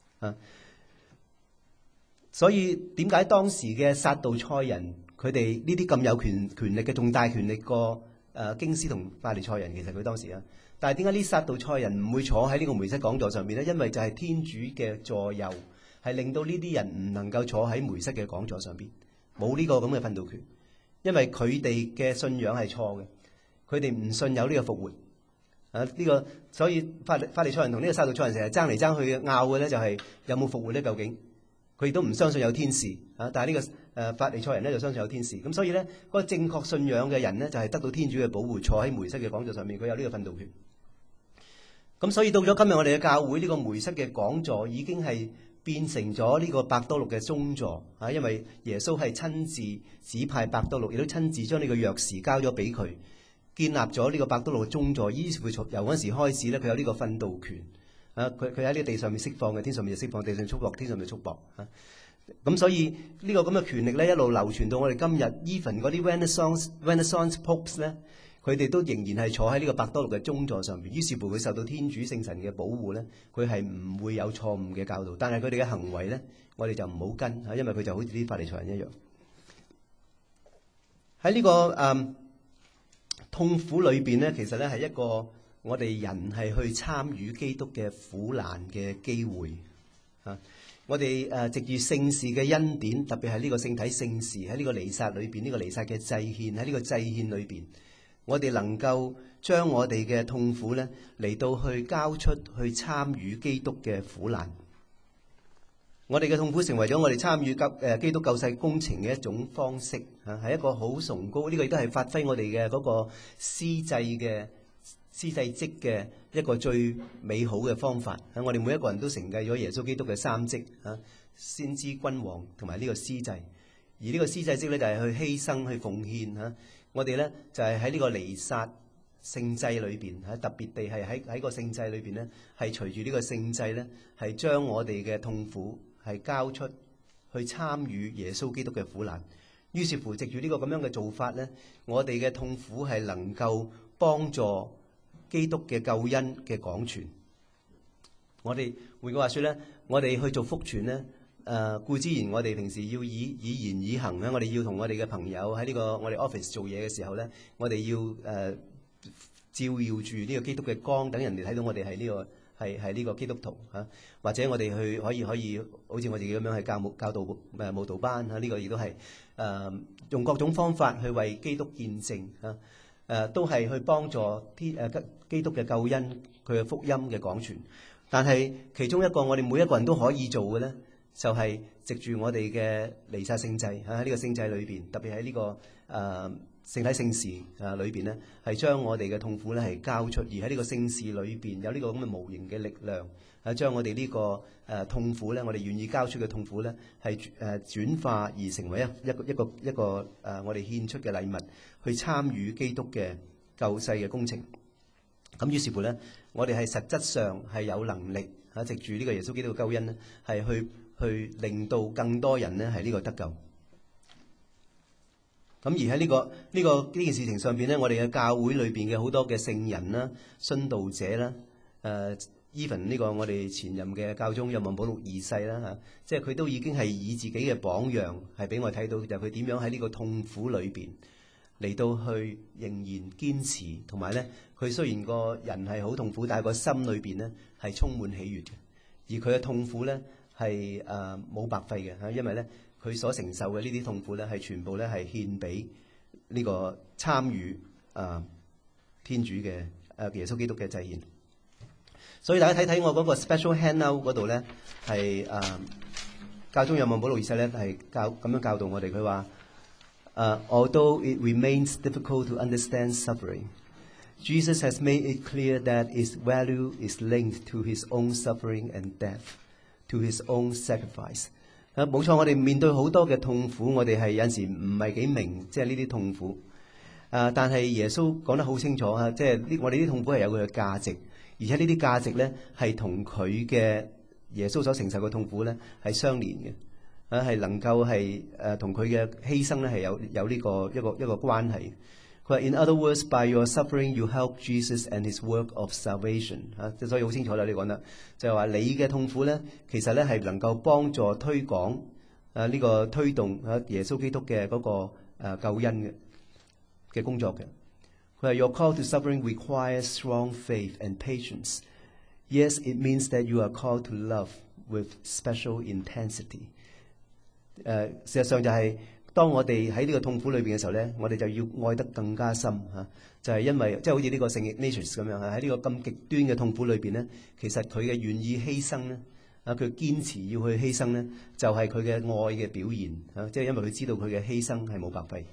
所以點解當時嘅撒杜塞人佢哋呢啲咁有權力嘅重大權力過經師同法利賽人，其實佢當時但係點解呢撒杜塞人唔會坐喺呢個梅瑟講座上面呢？因為就係天主嘅助佑，係令到呢啲人唔能夠坐喺梅瑟嘅講座上邊。冇呢個咁嘅訓導權，因為佢哋嘅信仰係錯嘅，佢哋唔信有呢個復活所以法利賽人同呢個撒杜塞人成日爭嚟爭去拗嘅咧，就係有冇復活咧？究竟佢亦都唔相信有天使但係呢個法利賽人咧就相信有天使。咁所以咧，嗰個正確信仰嘅人咧就係得到天主嘅保護，坐喺梅瑟嘅講座上面，佢有呢個訓導權。咁所以到咗今日我哋嘅教會呢個梅瑟嘅講座已經係變成咗呢個伯多祿嘅宗座因為耶穌係親自指派伯多祿，亦都親自將呢個鑰匙交咗俾佢，建立咗呢個伯多祿嘅宗座。於是乎由嗰陣時開始咧，佢有呢個訓導權佢喺呢個地上面釋放嘅，天上面就釋放，地上束縛，天上面束縛咁所以呢個咁嘅權力咧，一路流傳到我哋今日。Even 嗰啲 Renaissance Popes 咧，佢哋都仍然係坐喺呢個伯多祿嘅宗座上邊。於是乎佢受到天主聖神嘅保護咧，佢係唔會有錯誤嘅教導。但係佢哋嘅行為咧，我哋就唔好跟因為佢就好似啲法利賽人一樣。喺呢個痛苦裏邊咧，其實咧係一個我哋人係去參與基督嘅苦難嘅機會我哋藉住聖事嘅恩典，特別係呢個聖體聖事喺呢個彌撒裏邊，呢個彌撒嘅祭獻喺呢個祭獻裏邊，我哋能夠將我哋嘅痛苦咧嚟到去交出去參與基督嘅苦難。我哋嘅痛苦成為咗我哋參與基督救世工程嘅一種方式係一個好崇高，呢個亦都係發揮我哋嘅嗰個司祭職嘅一個最美好嘅方法。我哋每一個人都承繼咗耶穌基督嘅三職先知、君王同埋呢個司祭。 而呢個司祭職咧就係去犧牲、去奉獻嚇。我哋咧就係喺呢個彌撒聖祭裏邊嚇，特別地係喺個聖祭裏邊咧，係隨住呢個聖祭咧，係將我哋嘅痛苦係交出去參與耶穌基督嘅苦難。於是乎，藉住呢個咁樣嘅做法咧，我哋嘅痛苦係能夠幫助基督嘅救恩嘅廣傳。我哋換句話說咧，我哋去做福傳咧，固之然我哋平時要以言以行咧，我哋要同我哋嘅朋友喺呢個我哋 office 做嘢嘅時候咧，我哋要照耀住呢個基督嘅光，等人哋睇到我哋係呢個係呢個基督徒嚇。或者我哋去可以好似我自己咁樣去教導舞蹈班嚇，呢個亦都係用各種方法去為基督見證嚇，都係去幫助基督嘅救恩佢嘅福音嘅廣傳。但係其中一個我哋每一個人都可以做嘅咧，就係藉住我哋嘅彌撒聖祭喺呢個聖祭裏邊，特別喺呢個聖體聖事裏邊咧，係將我哋嘅痛苦咧係交出，而喺呢個聖事裏邊有呢個咁嘅無形嘅力量，將我哋呢個痛苦咧，我哋願意交出嘅痛苦咧，係轉化而成為一個我哋獻出嘅禮物，去參與基督嘅救世嘅工程。咁於是乎咧，我哋係實質上係有能力藉住呢個耶穌基督嘅救恩咧，係去令到更多人咧係呢個得救。咁而喺呢件事情上邊咧，我哋嘅教會裏邊嘅好多嘅聖人啦、殉道者啦、even 呢個我哋前任嘅教宗若望保祿二世啦嚇，即係佢都已經係以自己嘅榜樣係俾我睇到，就佢點樣喺呢個痛苦裏邊嚟到去仍然堅持，同埋咧佢雖然個人係好痛苦，但係個心裏邊咧係充滿喜悅嘅。而佢嘅痛苦咧係冇白費嘅嚇，因為咧佢所承受嘅呢啲痛苦咧係全部咧係獻俾呢個參與天主嘅耶穌基督嘅祭獻。所以大家睇睇我嗰個 special handout 嗰度咧係教宗若望保祿二世咧係咁樣教導我哋，佢話although it remains difficult to understand suffering, Jesus has made it clear that its value is linked to his own suffering and death, to his own sacrifice. 冇錯，我哋面對好多嘅痛苦，我哋係有陣時唔係幾明，即係呢啲痛苦。但係耶穌講得好清楚啊，即係我哋啲痛苦係有佢嘅價值，而且呢啲價值咧係同佢嘅耶穌所承受嘅痛苦咧係相連嘅。係能夠係同佢嘅犧牲咧係有呢個一個關係。佢話 In other words, by your suffering, you help Jesus and his work of salvation。即所以好清楚啦，你講得就係話你嘅痛苦咧，其實咧係能夠幫助推廣呢個推動耶穌基督嘅嗰個救恩嘅工作嘅。佢話 Your call to suffering requires strong faith and patience. Yes, it means that you are called to love with special intensity。事實上就係當我哋喺呢個痛苦裏邊嘅時候咧，我哋就要愛得更加深嚇，就係因為即係好似呢個聖 Ignatius 咁樣喺呢個咁極端嘅痛苦裏邊咧，其實佢嘅願意犧牲咧，佢堅持要去犧牲咧，就係佢嘅愛嘅表現嚇，即係因為佢知道佢嘅犧牲係冇白費。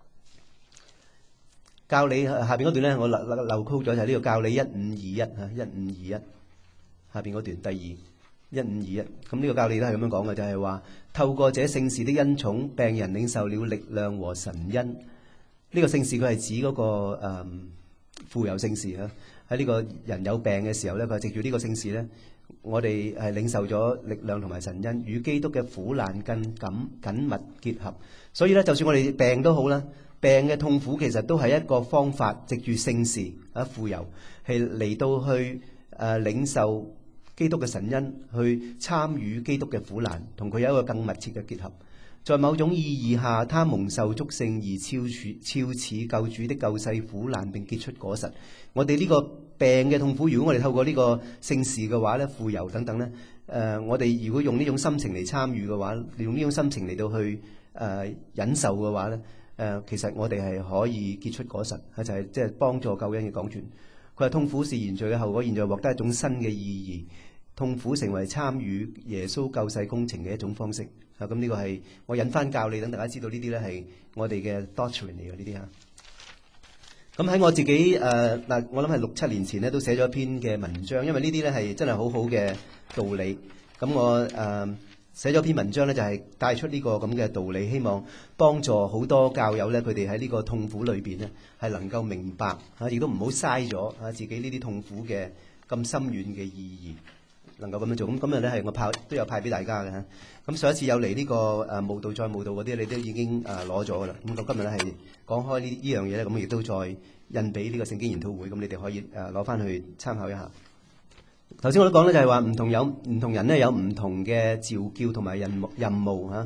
教理下邊嗰段咧，我漏曲咗就係呢個教理1521嚇，1521下邊嗰段第二1521，咁呢個教理都係咁樣講嘅，就係話透過這聖事的恩寵，病人領受了力量和神恩。呢個聖事佢係指嗰個傅油聖事嚇，喺呢個人有病嘅時候咧，佢係藉住呢個聖事咧，我哋係領受咗力量同埋神恩，與基督嘅苦難更緊密結合。所以咧，就算我哋病都好啦，病嘅痛苦其實都係一個方法，藉住聖事傅油係嚟到去領受基督嘅神恩，去參與基督嘅苦難，同佢有一個更密切嘅結合。在某種意義下，他蒙受祝聖而肖似救主的救世苦難並結出果實。我哋呢個病嘅痛苦，如果我哋透過呢個聖事嘅話咧，傅油等等咧，我哋如果用呢種心情嚟參與嘅話，用呢種心情嚟到去忍受嘅話咧，其實我哋係可以結出果實，就係即係幫助救恩嘅廣傳。佢話痛苦是原罪嘅後果，現在獲得一種新嘅意義。痛苦成為參與耶穌救世工程嘅一種方式。咁呢個係我引翻教理，等大家知道呢啲咧係我哋嘅 doctrine 嚟嘅呢啲嚇。咁喺我自己我諗係6-7年前咧都寫咗一篇嘅文章，因為呢啲咧係真係好好嘅道理。咁我寫咗篇文章咧，就係帶出呢個咁嘅道理，希望幫助好多教友咧，佢哋喺呢個痛苦裏邊咧，係能夠明白嚇，亦都唔好嘥咗嚇自己呢啲痛苦嘅咁深遠嘅意義，能夠咁樣做。咁今日咧係我都有派俾大家嘅嚇。咁上一次有嚟呢個慕道再慕道嗰啲，你都已經攞咗噶啦。咁今日咧係講開呢樣嘢咧，咁亦都再印俾呢個聖經研討會，咁你哋可以攞翻去參考一下。頭先我都講咧，就係話唔同人咧有唔同嘅召叫同埋任務嚇。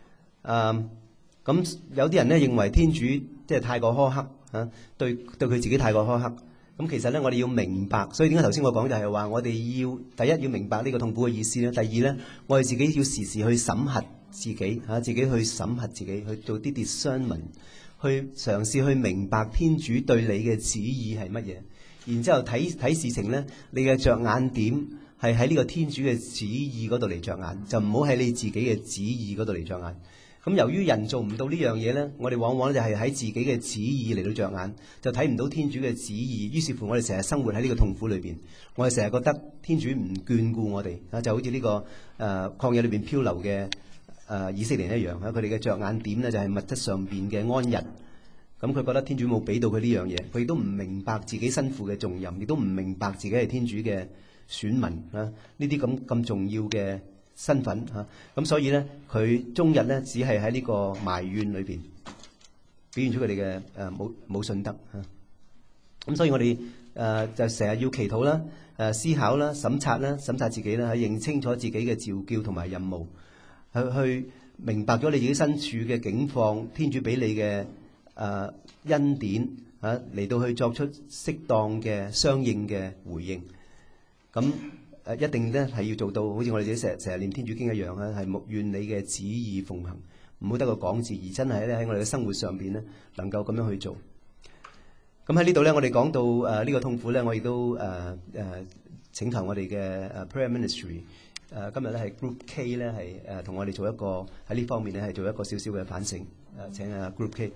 咁有啲人咧認為天主即係太過苛刻嚇，對佢自己太過苛刻。咁其實咧，我哋要明白，所以點解頭先我講就係話，我哋要第一要明白呢個痛苦嘅意思咧。第二咧，我哋自己要時時去審核自己嚇，自己去審核自己，去做啲 discernment，去嘗試去明白天主對你嘅旨意係乜嘢。然之後睇事情咧，你嘅着眼點係喺呢個天主嘅旨意嗰度嚟着眼，就唔好喺你自己嘅旨意嗰度嚟着眼。咁由於人做唔到呢樣嘢咧，我哋往往就係喺自己嘅旨意嚟到着眼，就睇唔到天主嘅旨意。於是乎，我哋成日生活喺呢個痛苦裏邊。我哋成日覺得天主唔眷顧我哋啊，就好似呢個曠野裏邊漂流嘅以色列人一樣啊。佢哋嘅着眼點咧就係物質上邊嘅安逸。咁佢覺得天主冇俾到佢呢樣嘢，佢亦都唔明白自己身負嘅重任，亦都唔明白自己係天主嘅選民啊。呢啲咁重要嘅身份嚇，咁所以咧，佢終日咧只係喺呢個埋怨裏邊表現出佢哋嘅冇信德嚇。咁所以我哋就成日要祈禱啦、思考啦、審察自己啦，去認清楚自己嘅召叫同埋任務，去明白咗你自己身處嘅境況，天主俾你嘅恩典嚇，嚟到去作出適當嘅相應嘅回應。咁一定咧係要做到，好似我哋自己成日念天主經一樣啊，係牧願你嘅旨意奉行，唔好得個講字，而真係咧喺我哋嘅生活上邊咧能夠咁樣去做。咁喺呢度咧，我哋講到呢個痛苦咧，我亦都請求我哋嘅prayer ministry 今日咧係 Group K 咧係同我哋做一個喺呢方面咧係做一個少少嘅反省。請Group K。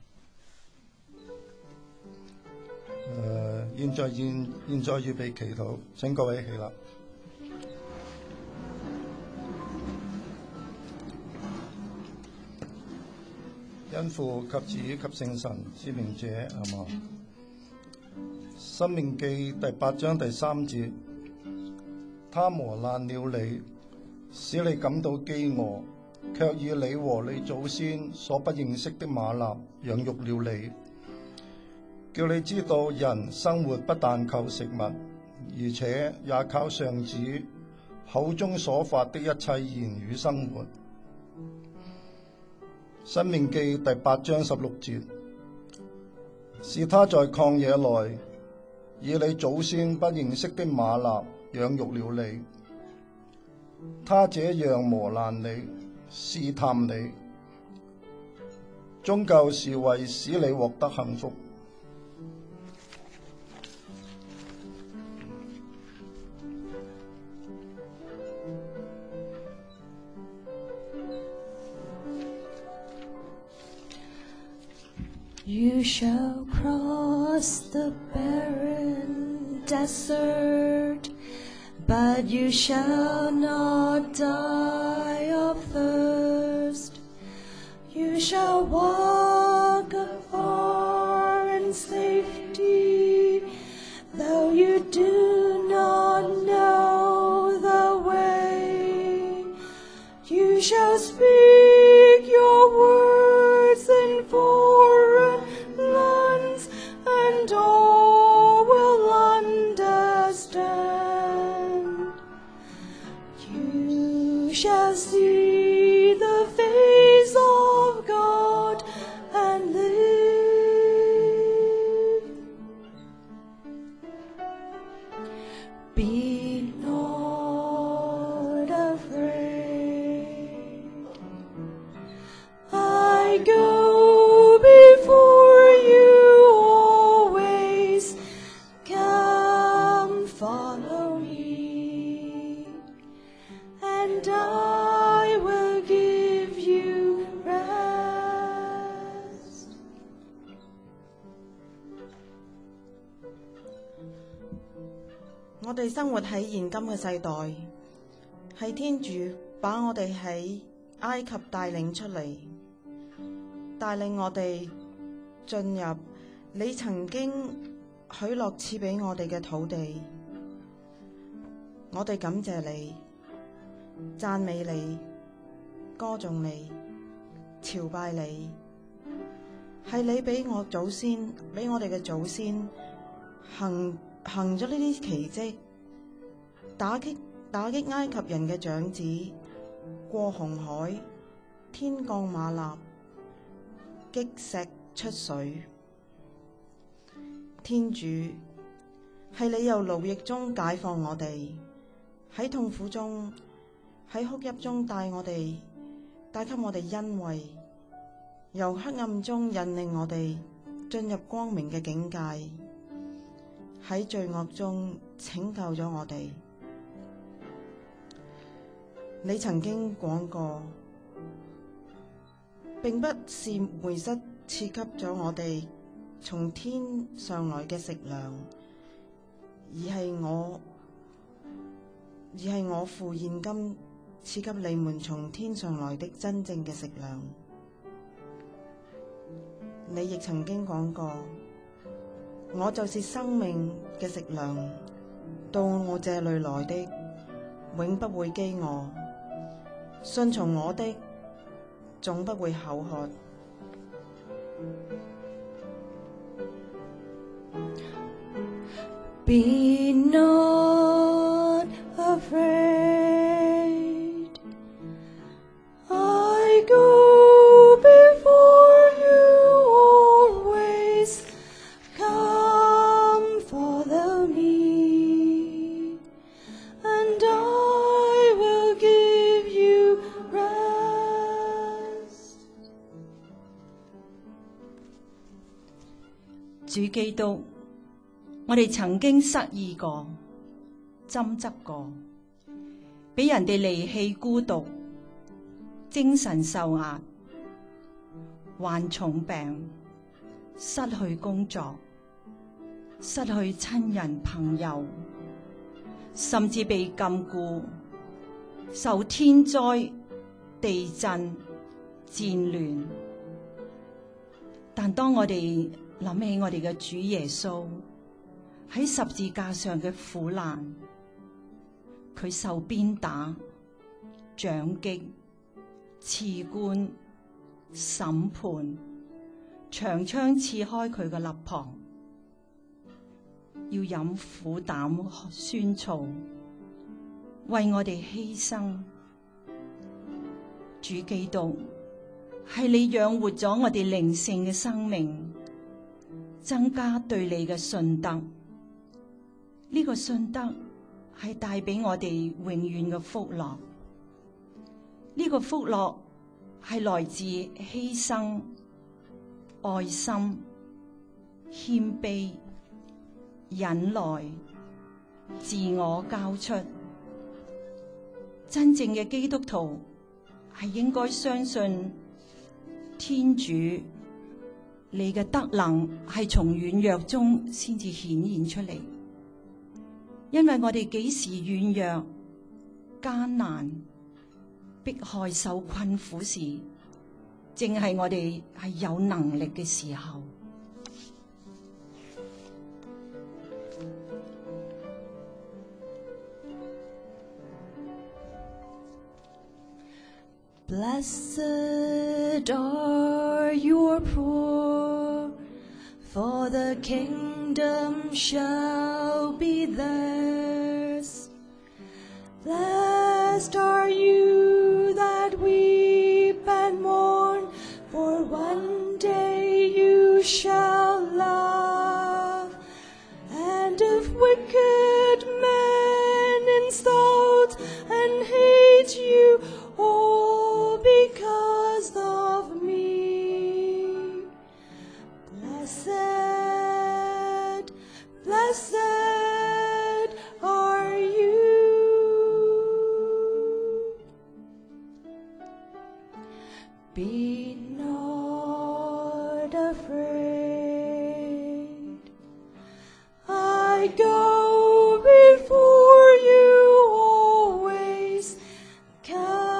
現在預備祈禱，請各位起立。因父及子及聖神之名者，阿們。申命記第8章第3節，他磨難了你，使你感到飢餓，卻以你和你祖先所不認識的瑪納養育了你，叫你知道人生活不但靠食物，而且也靠上主口中所發的一切言語生活。申命記第8章16節，是他在曠野內以你祖先不認識的瑪納養育了你，他這樣磨難你，試探你，終究是為使你獲得幸福。 You shall cross the barren desert, but you shall not die of thirst. You shall walk afar in safety, though you do not know the way. You shall speak your words in foreign lands, and all will understand. You shall see the face of God and live. Be not afraid. I go before you always. Come, follow me, and I will give you rest. 我哋生活喺現今嘅世代，係天主把我哋喺埃及帶領出嚟，帶領我哋進入你曾經許諾賜俾我哋嘅土地。我哋感謝你，讚美你，歌頌你，朝拜你。係你俾我祖先，俾我哋嘅祖先行咗呢啲奇蹟，打擊埃及人嘅長子，過紅海，天降嗎哪，擊石出水。天主，係你由奴役中解放我哋，喺痛苦中，喺哭泣中帶給我哋恩惠，由黑暗中引領我哋進入光明嘅境界，喺罪惡中拯救咗我哋。你曾經講過，並不是梅瑟賜給咗我哋從天上來嘅食糧，而係我父現今賜給你們從天上來的真正嘅食糧。你亦曾經講過，我就是生命嘅食糧，到我這裏來的永不會飢餓，順從我的總不會口渴。 Be not afraid, I go before you always. Come, follow me, and I will give you rest. 主基督，我哋曾經失意過、爭執過，俾人哋離棄孤獨，精神受壓，患重病，失去工作，失去親人朋友，甚至被禁錮，受天災、地震、戰亂。但當我哋諗起我哋嘅主耶穌喺十字架上嘅苦難，佢受鞭打、掌擊、刺冠、審判，長槍刺開佢嘅肋旁，要飲苦膽酸醋，為我哋犧牲。主基督，係你養活咗我哋靈性嘅生命，增加對你嘅信德。呢個信德係帶俾我哋永遠嘅福樂。呢個福樂係來自犧牲、愛心、謙卑、忍耐、自我交出。真正嘅基督徒係應該相信天主，你嘅德能係從軟弱中先至顯現出嚟。因為我哋幾時軟弱、艱難、迫害、受困苦時，正係我哋係有能力嘅時候。 Blessed are your poor, for the kingdom shall be theirs. Blessed are you that weep and mourn, for one day you shall laugh. And if wicked men insult and hate you, all because of me, blessed, blessed are you. Be not afraid, I go before you always. Come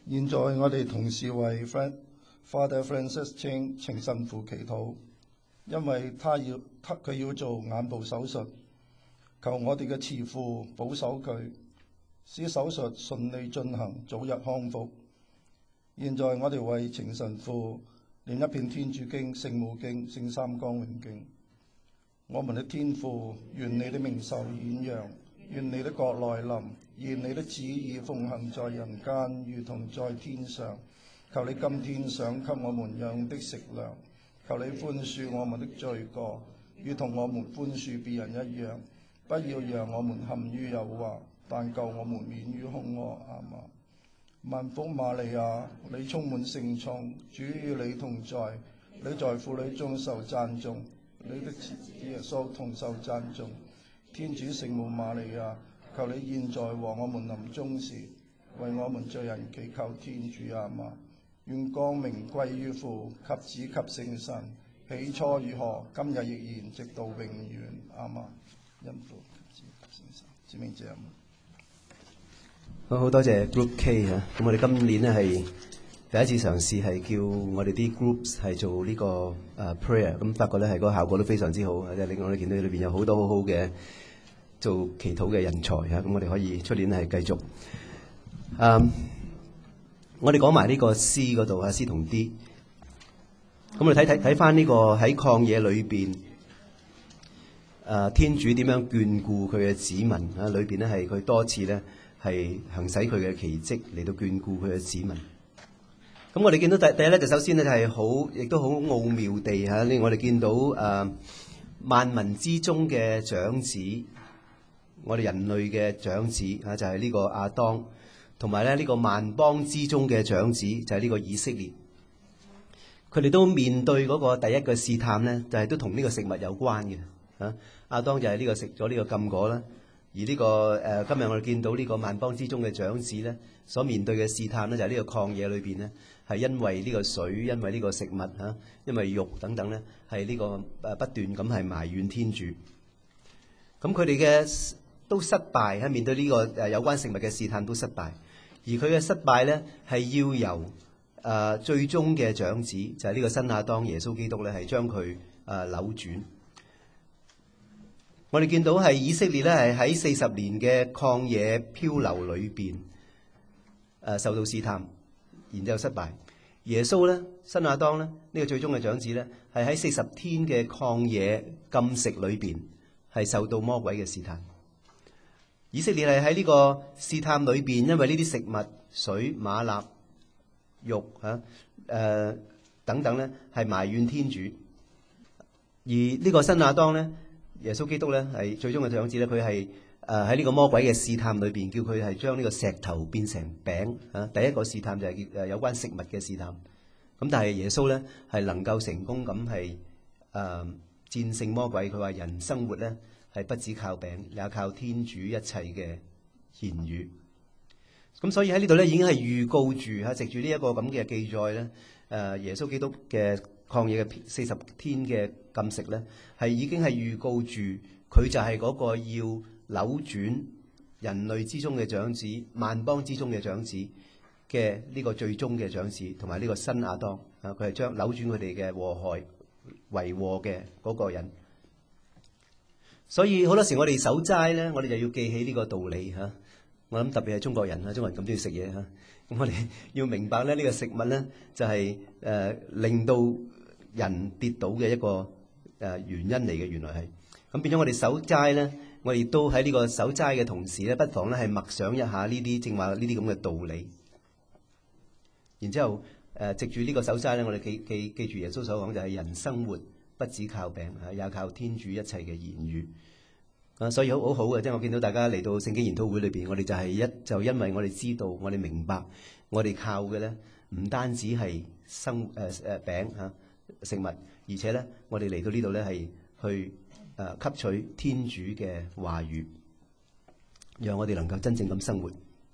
現在我哋同時為 Father Francis Ching 程神父祈禱，因為佢要做眼部手術，求我哋嘅慈父保守佢，使手術順利進行，早日康復。現在我哋為程神父念一遍天主經、聖母經、聖三光榮經。我們的天父，願你的名受顯揚，願你的國來臨，願你的旨意奉行在人間，如同在天上。求你今天賞給我們養的食糧，求你寬恕我們的罪過，如同我們寬恕別人一樣。不要讓我們陷於誘惑，但救我們免於兇惡。阿們。萬福瑪利亞，你充滿聖寵，主與你同在，你在婦女中受讚頌，你的子耶穌同受讚頌。天主聖母瑪利亞，求你現在和我們臨終時，為我們罪人祈求天主。阿們。願光明歸於父及子及聖神，起初如何，今日亦然，直到永遠。阿們。因父及子及聖神，之名者。 好多謝 Group K 嚇，咁我哋今年咧係第一次嘗試係叫我哋啲 groups 係做呢個prayer，咁發覺咧係個效果都非常之好，即係另外我哋見到裏邊有好多好好嘅做祈禱嘅人才嚇，咁我哋可以出年係繼續。我哋講埋呢個 C 嗰度啊 ，C 同 D， 咁我哋睇翻呢個喺曠野裏邊，天主點樣眷顧佢嘅子民啊？裏邊咧係佢多次咧。係行使佢嘅奇蹟嚟到眷顧佢嘅子民。咁我哋見到第一咧，就首先咧就係好，亦都好奧妙地嚇。我哋見到萬民之中嘅長子，我哋人類嘅長子嚇就係呢個亞當，同埋咧呢個萬邦之中嘅長子就係呢個以色列。佢哋都面對嗰個第一個試探咧，就係都同呢個食物有關嘅嚇。亞當就係呢個食咗呢個禁果啦。而呢個今日我哋見到呢個萬邦之中嘅長子咧，所面對嘅試探咧，就係呢個曠野裏邊咧，係因為呢個水，因為呢個食物嚇，因為肉等等咧，係呢個不斷咁係埋怨天主。咁佢哋嘅都失敗喺面對呢個有關食物嘅試探都失敗，而佢嘅失敗咧係要由最終嘅長子就係呢個新亞當耶穌基督咧，係將佢扭轉。我哋見到係以色列咧，係喺40年嘅曠野漂流裏邊，受到試探，然之後失敗。耶穌咧，新亞當咧，呢個最終嘅長子咧，係喺40天嘅曠野禁食裏邊，係受到魔鬼嘅試探。以色列係喺呢個試探裏邊，因為呢啲食物、水、瑪納、肉等等咧，係埋怨天主。而呢個新亞當咧，耶穌基督咧係最終嘅長子咧，佢係喺呢個魔鬼嘅試探裏邊，叫佢係將呢個石頭變成餅啊！第一個試探就係有關食物嘅試探。咁但係耶穌咧係能夠成功咁係戰勝魔鬼。佢話人生活咧係不只靠餅，也靠天主一切嘅言語。咁所以喺呢度咧已經係預告住嚇，藉住呢一個咁嘅記載咧，耶穌基督嘅曠野嘅40天嘅禁食咧，係已經係預告住佢就係嗰個要扭轉人類之中嘅長子、萬邦之中嘅長子嘅呢個最終嘅長子，同埋呢個新亞當啊，佢係將扭轉佢哋嘅禍害為禍嘅嗰個人。所以好多時我哋守齋咧，我哋就要記起呢個道理嚇。我諗特別係中國人啊，中國人咁中意食嘢嚇，咁我哋要明白咧呢個食物咧就係令到人跌倒嘅一個原因嚟嘅。原來係咁變咗我哋守齋咧，我哋都喺呢個守齋嘅同時咧，不妨咧係默想一下呢啲正話呢啲咁嘅道理。然之後藉住呢個守齋咧，我哋記住耶穌所講就係人生活不只靠餅啊，也靠天主一切嘅言語啊。所以好好嘅，即係我見到大家嚟到聖經研討會裏邊，我哋就因為我哋知道，我哋明白，我哋靠嘅咧唔單止係餅嚇食物，而且咧我哋嚟到呢度咧係去吸取天主嘅話語，讓我哋能夠真正咁生活。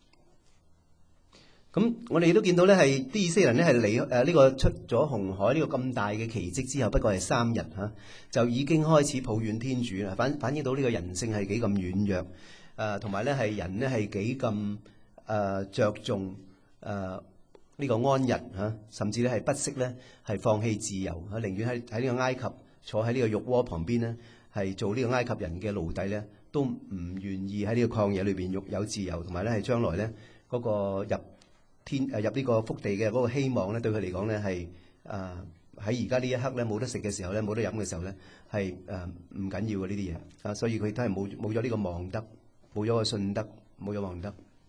咁我哋亦都見到咧，係啲以色列人咧係離呢個出咗紅海呢個咁大嘅奇蹟之後，不過係3日嚇，就已經開始抱怨天主啦，反映到呢個人性係幾咁軟弱，同埋咧係人咧係幾咁着重呢個安逸嚇，甚至咧係不惜咧係放棄自由嚇，寧願喺呢個埃及坐喺呢個肉鍋旁邊咧，係做呢個埃及人嘅奴隸咧，都唔願意喺呢個曠野裏邊有自由，同埋咧係將來咧嗰個入呢個福地嘅嗰個希望咧，對佢嚟講咧係喺而家呢一刻咧冇得食嘅時候咧，冇得飲嘅時候咧係唔緊要嘅呢啲嘢啊，所以佢都係冇咗呢個望德，冇咗個信德，冇咗望德。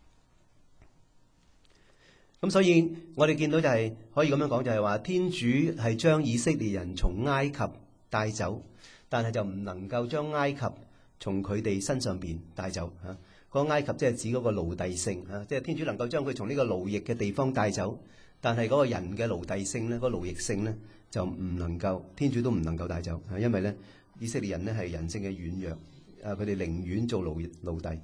咁所以我哋見到就係可以咁樣講，就係話天主係將以色列人從埃及帶走，但係就唔能夠將埃及從佢哋身上邊帶走嚇。嗰個埃及即係指嗰個奴隸性嚇，即係天主能夠將佢從呢個奴役嘅地方帶走，但係嗰個人嘅奴隸性咧，嗰個奴役性咧就唔能夠，天主都唔能夠帶走嚇，因為咧以色列人咧係人性嘅軟弱，佢哋寧願做奴隸。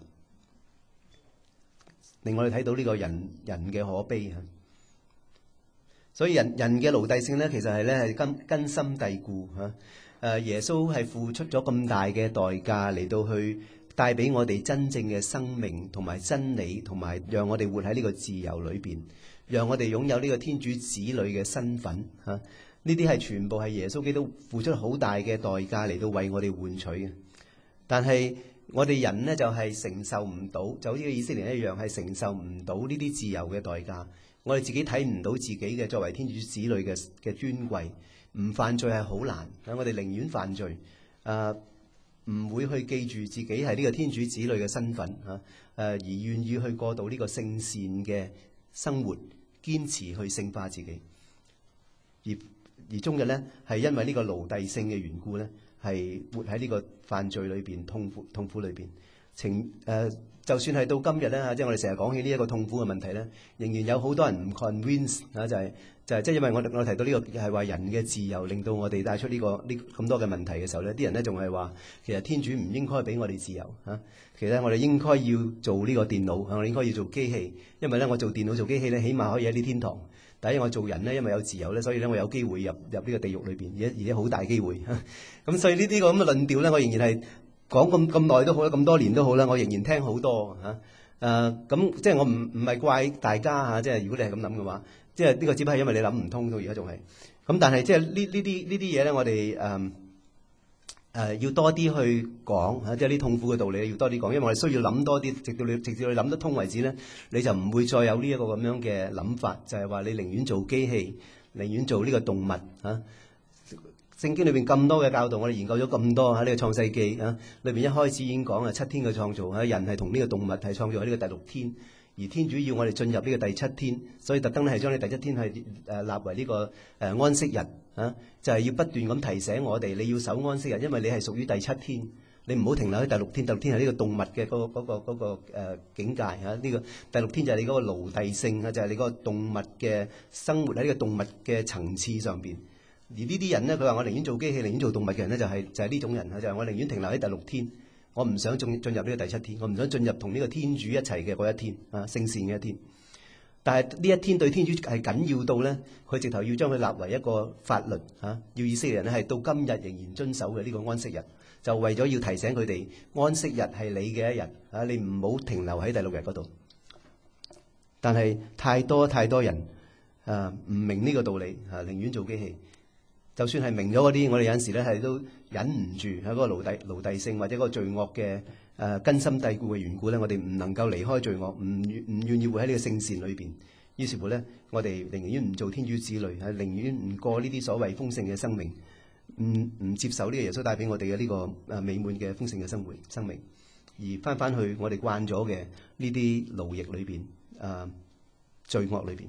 令我哋睇到呢個人嘅可悲嚇，所以人嘅奴隸性咧，其實係咧係根深蒂固嚇。耶穌係付出咗咁大嘅代價嚟到去帶俾我哋真正嘅生命同埋真理，同埋讓我哋活喺呢個自由裏邊，讓我哋擁有呢個天主子女嘅身份嚇。呢啲係全部係耶穌基督付出好大嘅代價嚟到為我哋換取嘅，但係我哋人呢，就係承受唔到，就好似以色列人一樣，係承受唔到呢啲自由嘅代價。我哋自己睇唔到自己嘅作為天主子女嘅尊貴，唔犯罪係好難。我哋寧願犯罪，唔會去記住自己係呢個天主子女嘅身份嚇，而願意去過到呢個聖善嘅生活，堅持去聖化自己。而終日呢，係因為呢個奴隸性嘅緣故呢，係活喺呢個犯罪裏邊，痛苦裏邊。就算係到今日咧嚇，即係我哋成日講起呢一個痛苦嘅問題咧，仍然有好多人唔 convince 嚇，就係即係因為我提到呢個係話人嘅自由令到我哋帶出呢咁多嘅問題嘅時候咧，啲人咧仲係話其實天主唔應該俾我哋自由嚇，其實我哋應該要做呢個電腦嚇，我哋應該要做機器，因為咧我做電腦做機器咧，起碼可以喺啲天堂。第一，我做人咧，因為有自由咧，所以咧我有機會入呢個地獄裏邊，而且好大機會。咁所以呢啲咁嘅論調咧，我仍然係講咁耐都好啦，咁多年都好啦，我仍然聽好多嚇。咁即係我唔係怪大家嚇，即係如果你係咁諗嘅話，即係呢個只不過係因為你諗唔通到而家仲係。咁但係即係呢啲嘢咧，我哋要多啲去講嚇，即係啲痛苦嘅道理要多啲講，因為我哋需要諗多啲，直至你諗得通為止咧，你就唔會再有呢一個咁樣嘅諗法，就係話你寧願做機器，寧願做呢個動物嚇。聖經裏邊咁多嘅教導，我哋研究咗咁多喺呢個創世記啊，裏邊一開始已經講7天嘅創造嚇，人係同呢個動物係創造喺呢個第6天，而天主要我哋進入呢個第7天，所以特登咧係將呢第7天係立為呢個安息日啊，就係要不斷咁提醒我哋，你要守安息日，因為你係屬於第7天，你唔好停留喺第6天。第6天係呢個動物嘅嗰個境界嚇，呢個第6天就係你嗰個奴隸性啊，就係你嗰個動物嘅生活喺呢個動物嘅層次上邊。而呢啲人咧，佢話我寧願做機器，寧願做動物嘅人咧，就係呢種人啊，就係我寧願停留喺第6天，我唔想進入呢個第7天，我唔想進入同呢個天主一齊嘅嗰一天啊，聖善嘅一天。但係呢一天對天主係緊要到咧，佢直頭要將佢立為一個法律嚇，要以色列人咧係到今日仍然遵守嘅呢個安息日，就為咗要提醒佢哋安息日係你嘅一日啊，你唔好停留喺第6日嗰度。但係太多人唔明呢個道理嚇，寧願做機器。就算係明咗嗰啲，我哋有陣時咧係都忍唔住喺嗰個奴隸性或者嗰個罪惡嘅根深蒂固嘅緣故咧，我哋唔能夠離開罪惡，唔願意活喺呢個聖善裏邊。於是乎咧，我哋寧願唔做天主子女，係寧願唔過呢啲所謂豐盛嘅生命，唔接受呢個耶穌帶俾我哋嘅呢個美滿嘅豐盛嘅生命，而翻去我哋慣咗嘅呢啲奴役裏邊，罪惡裏邊。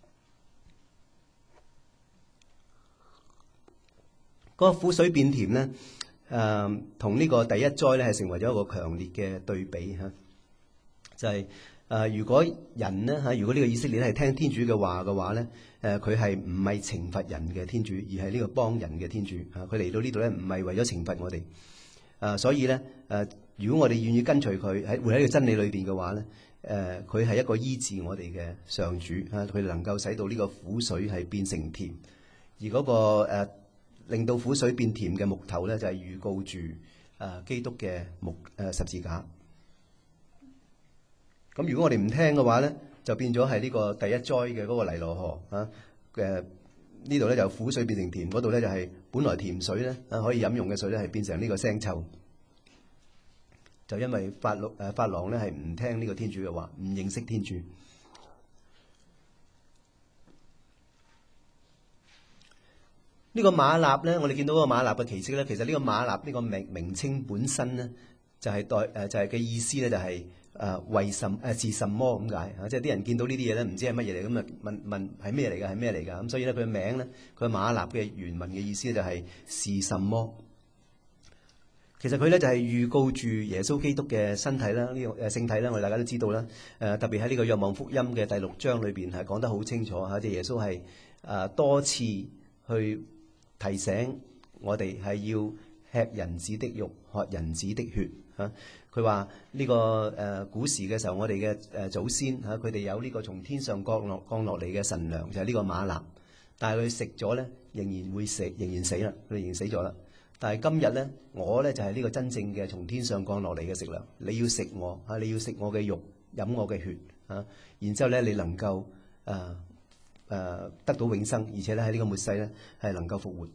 嗰個苦水變甜咧，同呢個第一災咧係成為咗一個強烈嘅對比嚇。就係如果人咧嚇，如果呢個以色列係聽天主嘅話咧，佢係唔係懲罰人嘅天主，而係呢個幫人嘅天主嚇。佢嚟到呢度咧，唔係為咗懲罰我哋，所以咧如果我哋願意跟隨佢喺活喺呢個真理裏邊嘅話咧，佢係一個醫治我哋嘅上主嚇，佢能夠使到呢個苦水係變成甜，而嗰個令到苦水變甜嘅木頭咧，就係預告住基督嘅十字架。咁如果我哋唔聽嘅話咧， 就變咗係呢個第一災嘅嗰個尼羅河啊嘅呢度咧就苦水變成甜，嗰度咧就係本來甜水咧可以飲用嘅水咧係變成呢個腥臭，就因為法郎咧係唔聽呢個天主嘅話，唔認識天主。呢個馬納咧，我哋見到嗰個馬納嘅奇蹟咧，其實呢個馬納呢個名稱本身咧，就係就係嘅意思咧，就係為什是什麼咁解嚇，即係啲人見到呢啲嘢咧，唔知係乜嘢嚟，咁啊問係咩嚟㗎？係咩嚟㗎？咁所以咧，佢嘅名咧，佢馬納嘅原文嘅意思咧就係是什麼。其實佢咧就係預告住耶穌基督嘅身體啦，呢個聖體啦，我哋大家都知道啦。特別喺呢個若望福音嘅第6章裏邊係講得好清楚嚇，即係耶穌係多次去提醒我哋係要吃人子的肉，喝人子的血嚇。佢話呢個古時嘅時候，我哋嘅祖先嚇，佢哋有呢個從天上降落嚟嘅神糧，就係呢個馬納。但係佢食咗咧，仍然死啦，佢仍然死咗啦。但係今日咧，我咧就係呢個真正嘅從天上降落嚟嘅食糧。你要食我嚇，你要食我嘅肉，飲我嘅血嚇，然之後咧你能夠得到永生，而且咧喺呢個末世咧係能夠復活。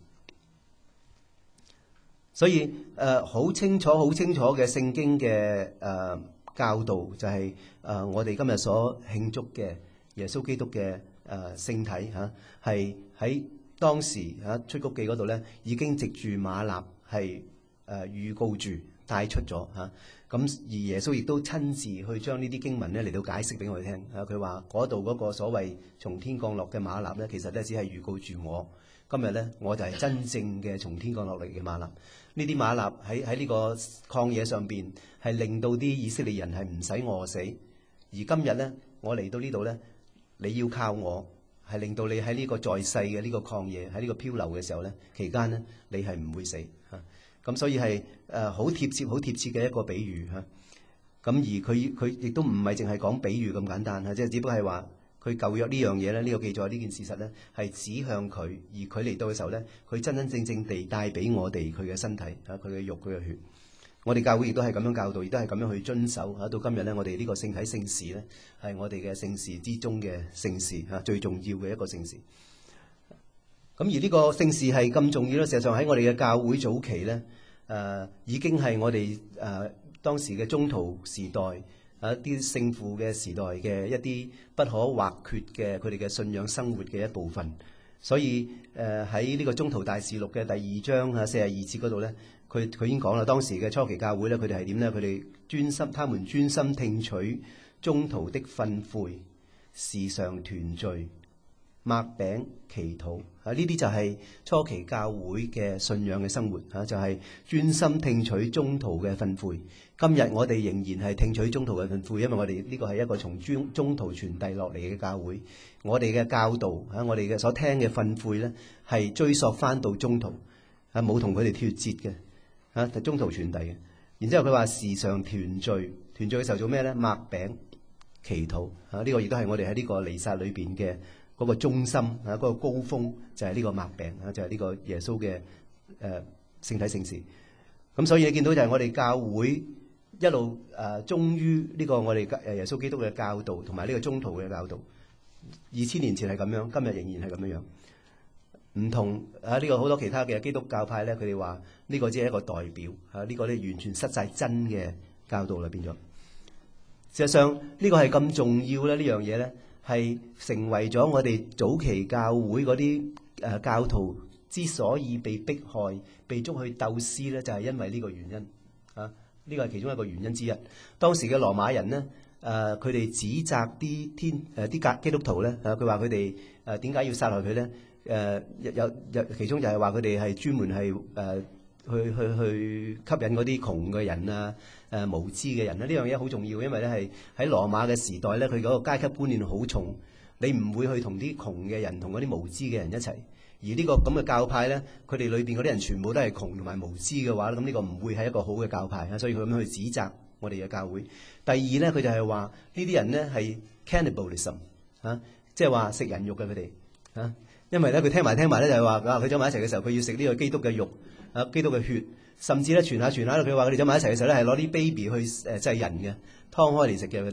所以好清楚嘅聖經嘅教導就係我哋今日所慶祝嘅耶穌基督嘅聖體嚇，係喺當時出谷記嗰度咧已經藉住馬納係預告住帶出咗嚇。咁而耶穌亦都親自去將呢啲經文咧嚟到解釋俾我哋聽嚇。佢話嗰度嗰個所謂從天降落嘅馬納咧，其實咧只係預告住我今日咧，我就係真正嘅從天降落嚟嘅馬納。呢啲馬納喺呢個曠野上邊係令到啲以色列人係唔使餓死，而今日咧我嚟到呢度咧，你要靠我，係令到你喺呢個在世嘅呢個曠野喺呢個漂流嘅時候咧期間咧，你係唔會死嚇。咁所以係好貼切嘅一個比喻嚇。咁而佢亦都唔係淨係講比喻咁簡單嚇，即係只不過係話佢舊約呢樣嘢咧，呢個記載呢件事實咧係指向佢，而佢嚟到嘅時候咧，佢真真正正地帶俾我哋佢嘅身體嚇，佢嘅肉佢嘅血。我哋教會亦都係咁樣教導，亦都係咁樣去遵守嚇。到今日咧，我哋呢個聖體聖事咧係我哋嘅聖事之中嘅聖事嚇，最重要嘅一個聖事。咁而呢個聖事係咁重要咧，事實上喺我哋嘅教會早期咧，已經係我哋當時嘅宗徒時代一啲聖父嘅時代嘅一啲不可或缺嘅佢哋嘅信仰生活嘅一部分。所以喺呢個宗徒大事錄嘅第2章42節嗰度咧，佢已經講啦，當時嘅初期教會咧，佢哋係點咧？佢哋他們專心聽取宗徒的訓誨，時常團聚，擘餅祈禱呢啲就係初期教會嘅信仰嘅生活就係專心聽取宗徒嘅訓誨。今日我哋仍然係聽取宗徒嘅訓誨，因為我哋呢個係一個從宗徒傳遞落嚟嘅教會。我哋嘅教導我哋嘅所聽嘅訓誨咧，係追溯翻到宗徒冇同佢哋脫節嘅係宗徒傳遞嘅。然之後佢話時常團聚嘅時候做咩咧？擘餅祈禱呢個亦都係我哋喺呢個彌撒裏邊嘅嗰個中心嗰個高峰，就係呢個擘餅就係呢個耶穌嘅聖體聖事。咁所以你見到就係我哋教會一路忠於呢個我哋耶穌基督嘅教導同埋呢個宗徒嘅教導。2000年前係咁樣，今日仍然係咁樣樣。唔同呢個好多其他嘅基督教派咧，佢哋話呢個只係一個代表呢個咧完全失晒真嘅教導啦變咗。事實上呢個係咁重要咧，呢樣嘢咧係成為咗我哋早期教會嗰啲教徒之所以被迫害、被捉去鬥屍咧，就係因為呢個原因呢個係其中一個原因之一。當時嘅羅馬人咧，佢哋指責啲基督徒咧，佢話佢哋點解要殺害佢咧？有其中就係話佢哋係專門係去吸引嗰啲窮嘅人無知嘅人呢樣嘢好重要，因為咧係喺羅馬嘅時代咧，佢嗰個階級觀念好重，你唔會去同啲窮嘅人同嗰啲無知嘅人一齊。而呢個咁嘅教派咧，佢哋裏邊嗰啲人全部都係窮同埋無知嘅話，咁呢個唔會係一個好嘅教派，所以佢咁樣去指責我哋嘅教會。第二咧，佢就係話呢啲人咧係 cannibalism 即係話食人肉嘅佢哋因為咧佢聽埋咧就係話佢走埋一齊嘅時候，佢要食呢個基督嘅肉基督嘅血，甚至咧傳下佢話佢哋走埋一齊嘅時候咧係攞啲 baby 去祭人嘅，劏開嚟食嘅佢哋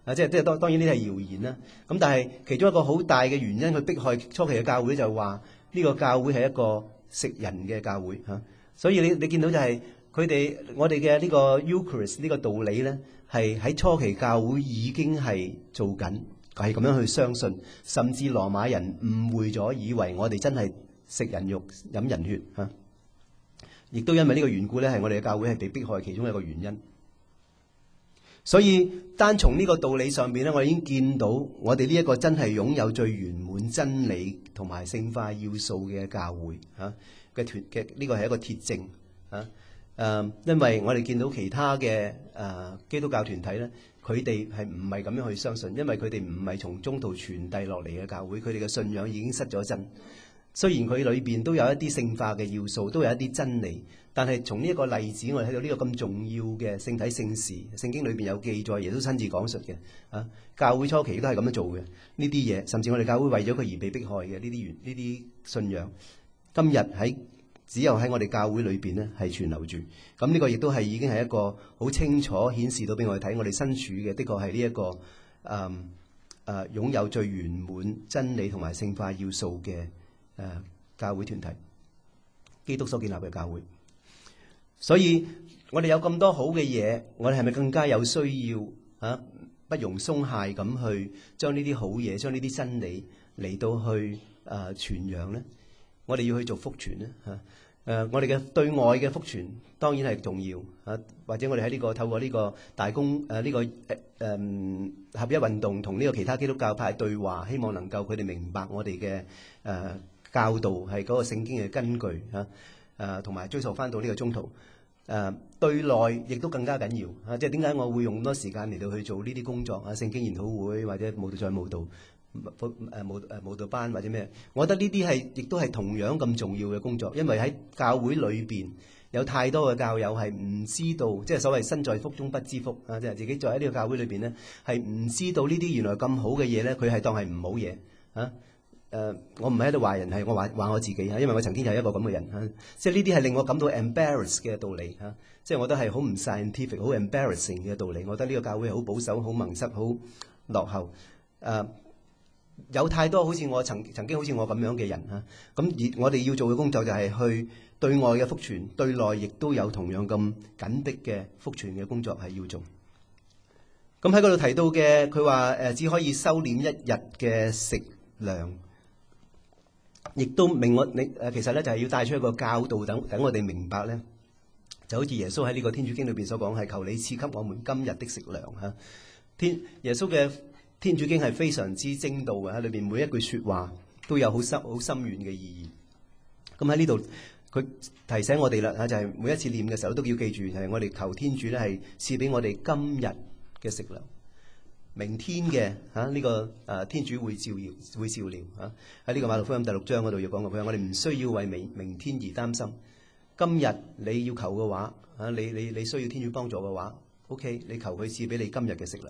即係當然呢啲係謠言啦。咁但係其中一個好大嘅原因，佢迫害初期嘅教會就係話呢個教會係一個食人嘅教會嚇。所以你見到就係我哋嘅呢個 Eucharist 呢個道理咧，係喺初期教會已經係做緊，係咁樣去相信，甚至羅馬人誤會咗，以為我哋真係食人肉、飲人血嚇。亦都因為呢個緣故咧，係我哋嘅教會係被迫害其中一個原因。所以單從呢個道理上邊咧，我哋已經見到我哋呢一個真係擁有最圓滿真理同埋聖化要素嘅教會嚇嘅呢個係一個鐵證嚇。因為我哋見到其他嘅基督教團體咧，佢哋係唔係咁樣去相信？因為佢哋唔係從中途傳遞落嚟嘅教會，佢哋嘅信仰已經失咗真。雖然佢裏邊都有一啲聖化嘅要素，都有一啲真理，但係從呢一個例子，我哋睇到呢個咁重要嘅聖體聖事，聖經裏邊有記載，耶穌親自講述嘅教會初期都係咁樣做嘅呢啲嘢，甚至我哋教會為咗佢而被迫害嘅呢啲信仰，今日只有喺我哋教會裏邊咧係存留住。咁呢個亦都係已經係一個好清楚顯示到俾我哋睇，我哋身處嘅的確係呢一個擁有最圓滿真理同埋聖化要素嘅教會團體，基督所建立嘅教會。所以我哋有咁多好嘅嘢，我哋係咪更加有需要不容鬆懈咁去將呢啲好嘢，將呢啲真理嚟到去傳揚呢？我哋要去做福傳呢？我哋嘅對外嘅福傳當然係重要或者我哋喺透過呢個大公呢個合一運動同呢個其他基督教派對話，希望能夠佢哋明白我哋嘅教導係嗰個聖經嘅根據同埋追溯翻到呢個中途。對內亦都更加緊要即係點解我會用咁多時間嚟到去做呢啲工作聖經研討會或者舞蹈班或者咩？我覺得呢啲亦都係同樣咁重要嘅工作，因為喺教會裏邊有太多嘅教友係唔知道，即係所謂身在福中不知福即係自己在喺呢個教會裏邊咧，係唔知道呢啲原來咁好嘅嘢咧，佢係當係唔好嘢我唔係喺度話人，係我話我自己因為我曾經有一個咁嘅人即係呢啲係令我感到 embarrass 嘅道理即係我覺得係好唔 scientific、好 embarrassing 嘅道理。我覺得呢個教會係好保守、好蒙塞、好落後有太多好似我曾經好似我咁樣嘅人咁而我哋要做嘅工作就係去對外嘅福傳，對內亦都有同樣咁緊迫嘅福傳嘅工作係要做。咁喺嗰度提到嘅，佢話只可以收斂一日嘅食糧。亦都其實咧就係要帶出一個教導，等我哋明白咧，就好似耶穌喺呢個天主經裏邊所講，係求你賜給我們今日的食糧耶穌嘅天主經係非常之精到嘅，喺裏邊每一句說話都有好深遠嘅意義。咁喺呢度佢提醒我哋啦就係每一次念嘅時候都要記住，係我哋求天主咧係賜俾我哋今日嘅食糧。明天嘅呢個天主會照料喺呢個馬太福音第6章嗰度要講過，佢話我哋唔需要為明天而擔心。今日你要求嘅話你需要天主幫助嘅話 OK， 你求佢賜俾你今日嘅食糧。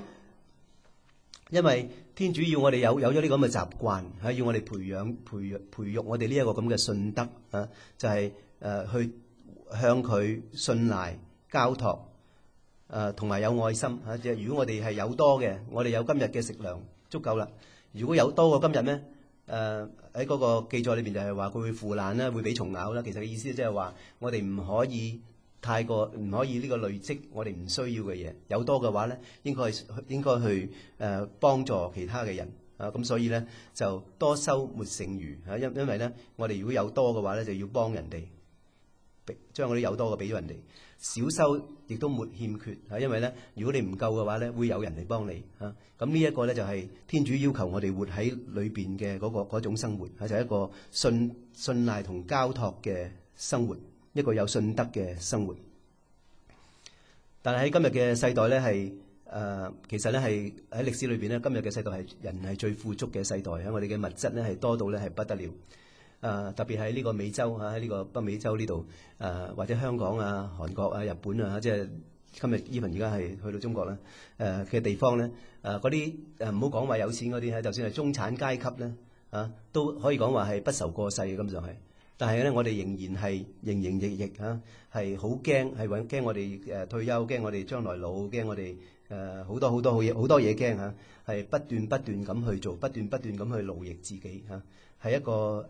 因為天主要我哋有咗呢個咁嘅習慣要我哋培育我哋呢一個咁嘅信德就係去向佢信賴交託同埋有愛心即係如果我哋係有多嘅，我哋有今日嘅食糧足夠啦。如果有多過今日呢，喺嗰個記載裏邊就係話佢會腐爛啦，會俾蟲咬啦。其實嘅意思即係話我哋唔可以呢個累積我哋唔需要嘅嘢。有多嘅話呢，應該去幫助其他嘅人咁所以呢，就多收沒剩餘因為呢，我哋如果有多嘅話呢，就要幫人哋將嗰啲有多嘅俾咗人哋。少收亦都沒欠缺因為咧，如果你唔夠嘅話咧，會有人嚟幫你咁呢一個咧就係天主要求我哋活喺裏邊嘅嗰種生活就係一個信賴同交託嘅生活，一個有信德嘅生活。但係喺今日嘅世代咧係其實咧係喺歷史裏邊咧，今日嘅世代係人係最富足嘅世代我哋嘅物質咧係多到咧係不得了。特別喺呢個美洲喺呢個北美洲呢度或者香港韓國日本即係今日 even 而家係去到中國啦嘅地方咧嗰啲唔好講話有錢嗰啲就算係中產階級咧都可以講話係不愁過世嘅咁就係。 但係咧我哋仍然係營營役役嚇，係好驚，係驚我哋退休，驚我哋將來老，驚我哋好多嘢好多嘢驚嚇，係不斷咁去做，不斷咁去勞役自己嚇，係一個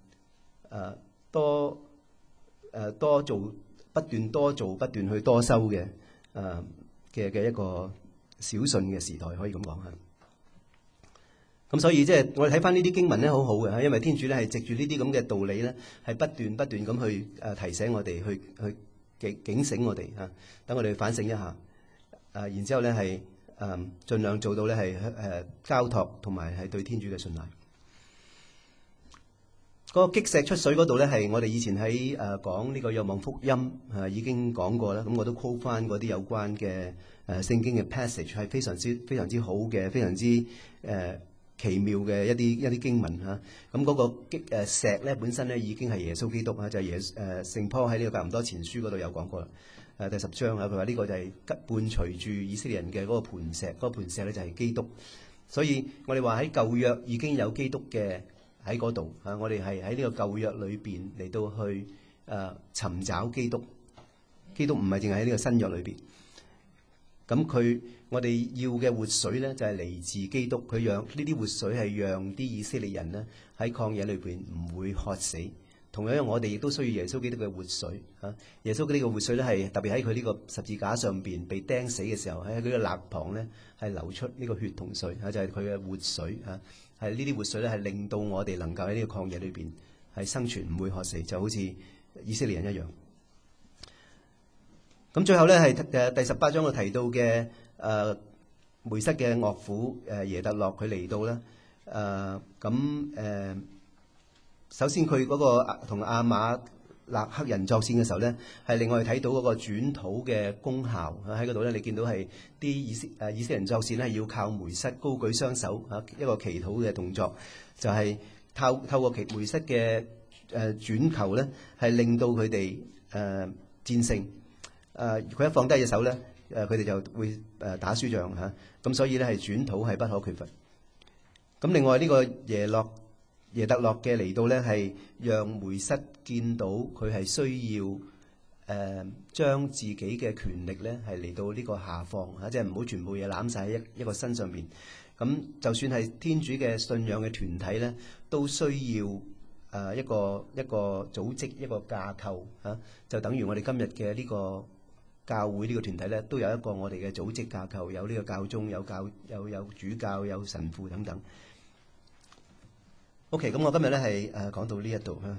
多做不斷多做不斷去多收嘅一個小信嘅時代，可以咁講嚇。咁所以即係我哋睇翻呢啲經文咧，好好嘅嚇，因為天主咧係藉住呢啲咁嘅道理咧，係不斷咁去提醒我哋，去警醒我哋嚇，等我哋反省一下。然之後咧係盡量做到咧係交託同埋係對天主嘅信賴。嗰個擊石出水嗰度咧係我哋以前喺講呢個若望福音已經講過啦。咁我都 quote 翻嗰啲有關嘅聖經嘅 passage 係非常之好嘅，非常之奇妙嘅一啲經文嚇。咁嗰個石咧本身咧已經係耶穌基督啊，就係聖保喺呢個格林多前書嗰度有講過啦。第10章啊，佢話呢個就係伴隨住以色列人嘅嗰個磐石，嗰個磐石咧就係基督。所以我哋話喺舊約已經有基督嘅喺嗰度啊，我哋係喺呢個舊約裏邊嚟到去尋找基督。基督唔係淨係喺呢個新約裏邊。咁我哋要嘅活水咧就係嚟自基督，佢讓呢啲活水係讓啲以色列人咧喺曠野裏邊唔會渴死。同樣我哋亦都需要耶穌基督嘅活水嚇。耶穌呢個活水咧係特別喺佢呢個十字架上邊被釘死嘅時候，喺佢嘅肋旁咧係流出呢個血同水嚇，就係佢嘅活水嚇。係呢啲活水咧係令到我哋能夠喺呢個曠野裏邊係生存，唔會渴死，就好似以色列人一樣。咁最後咧係第18章我提到嘅梅瑟嘅岳父耶特洛佢嚟到咧首先佢嗰個同亞瑪勒克人作戰嘅時候咧，係令我哋睇到嗰個轉土嘅功效喺嗰度咧。你見到係啲以色列人作戰咧，係要靠梅瑟高舉雙手一個祈禱嘅動作，就係透過梅瑟嘅轉球咧，係令到佢哋戰勝。佢一放低隻手咧，佢哋就會打輸仗嚇。咁所以咧係轉土係不可缺乏。咁另外呢個耶特洛嘅嚟到咧，係讓梅瑟見到佢係需要將自己嘅權力咧係嚟到呢個下放嚇，即係唔好全部嘢攬晒喺一個身上邊。咁就算係天主嘅信仰嘅團體咧，都需要一個組織一個架構嚇，就等於我哋今日嘅呢個教會呢個團體咧，都有一個我哋嘅組織架構，有呢個教宗，有主教，有神父等等。OK，咁我今日咧係講到呢一度。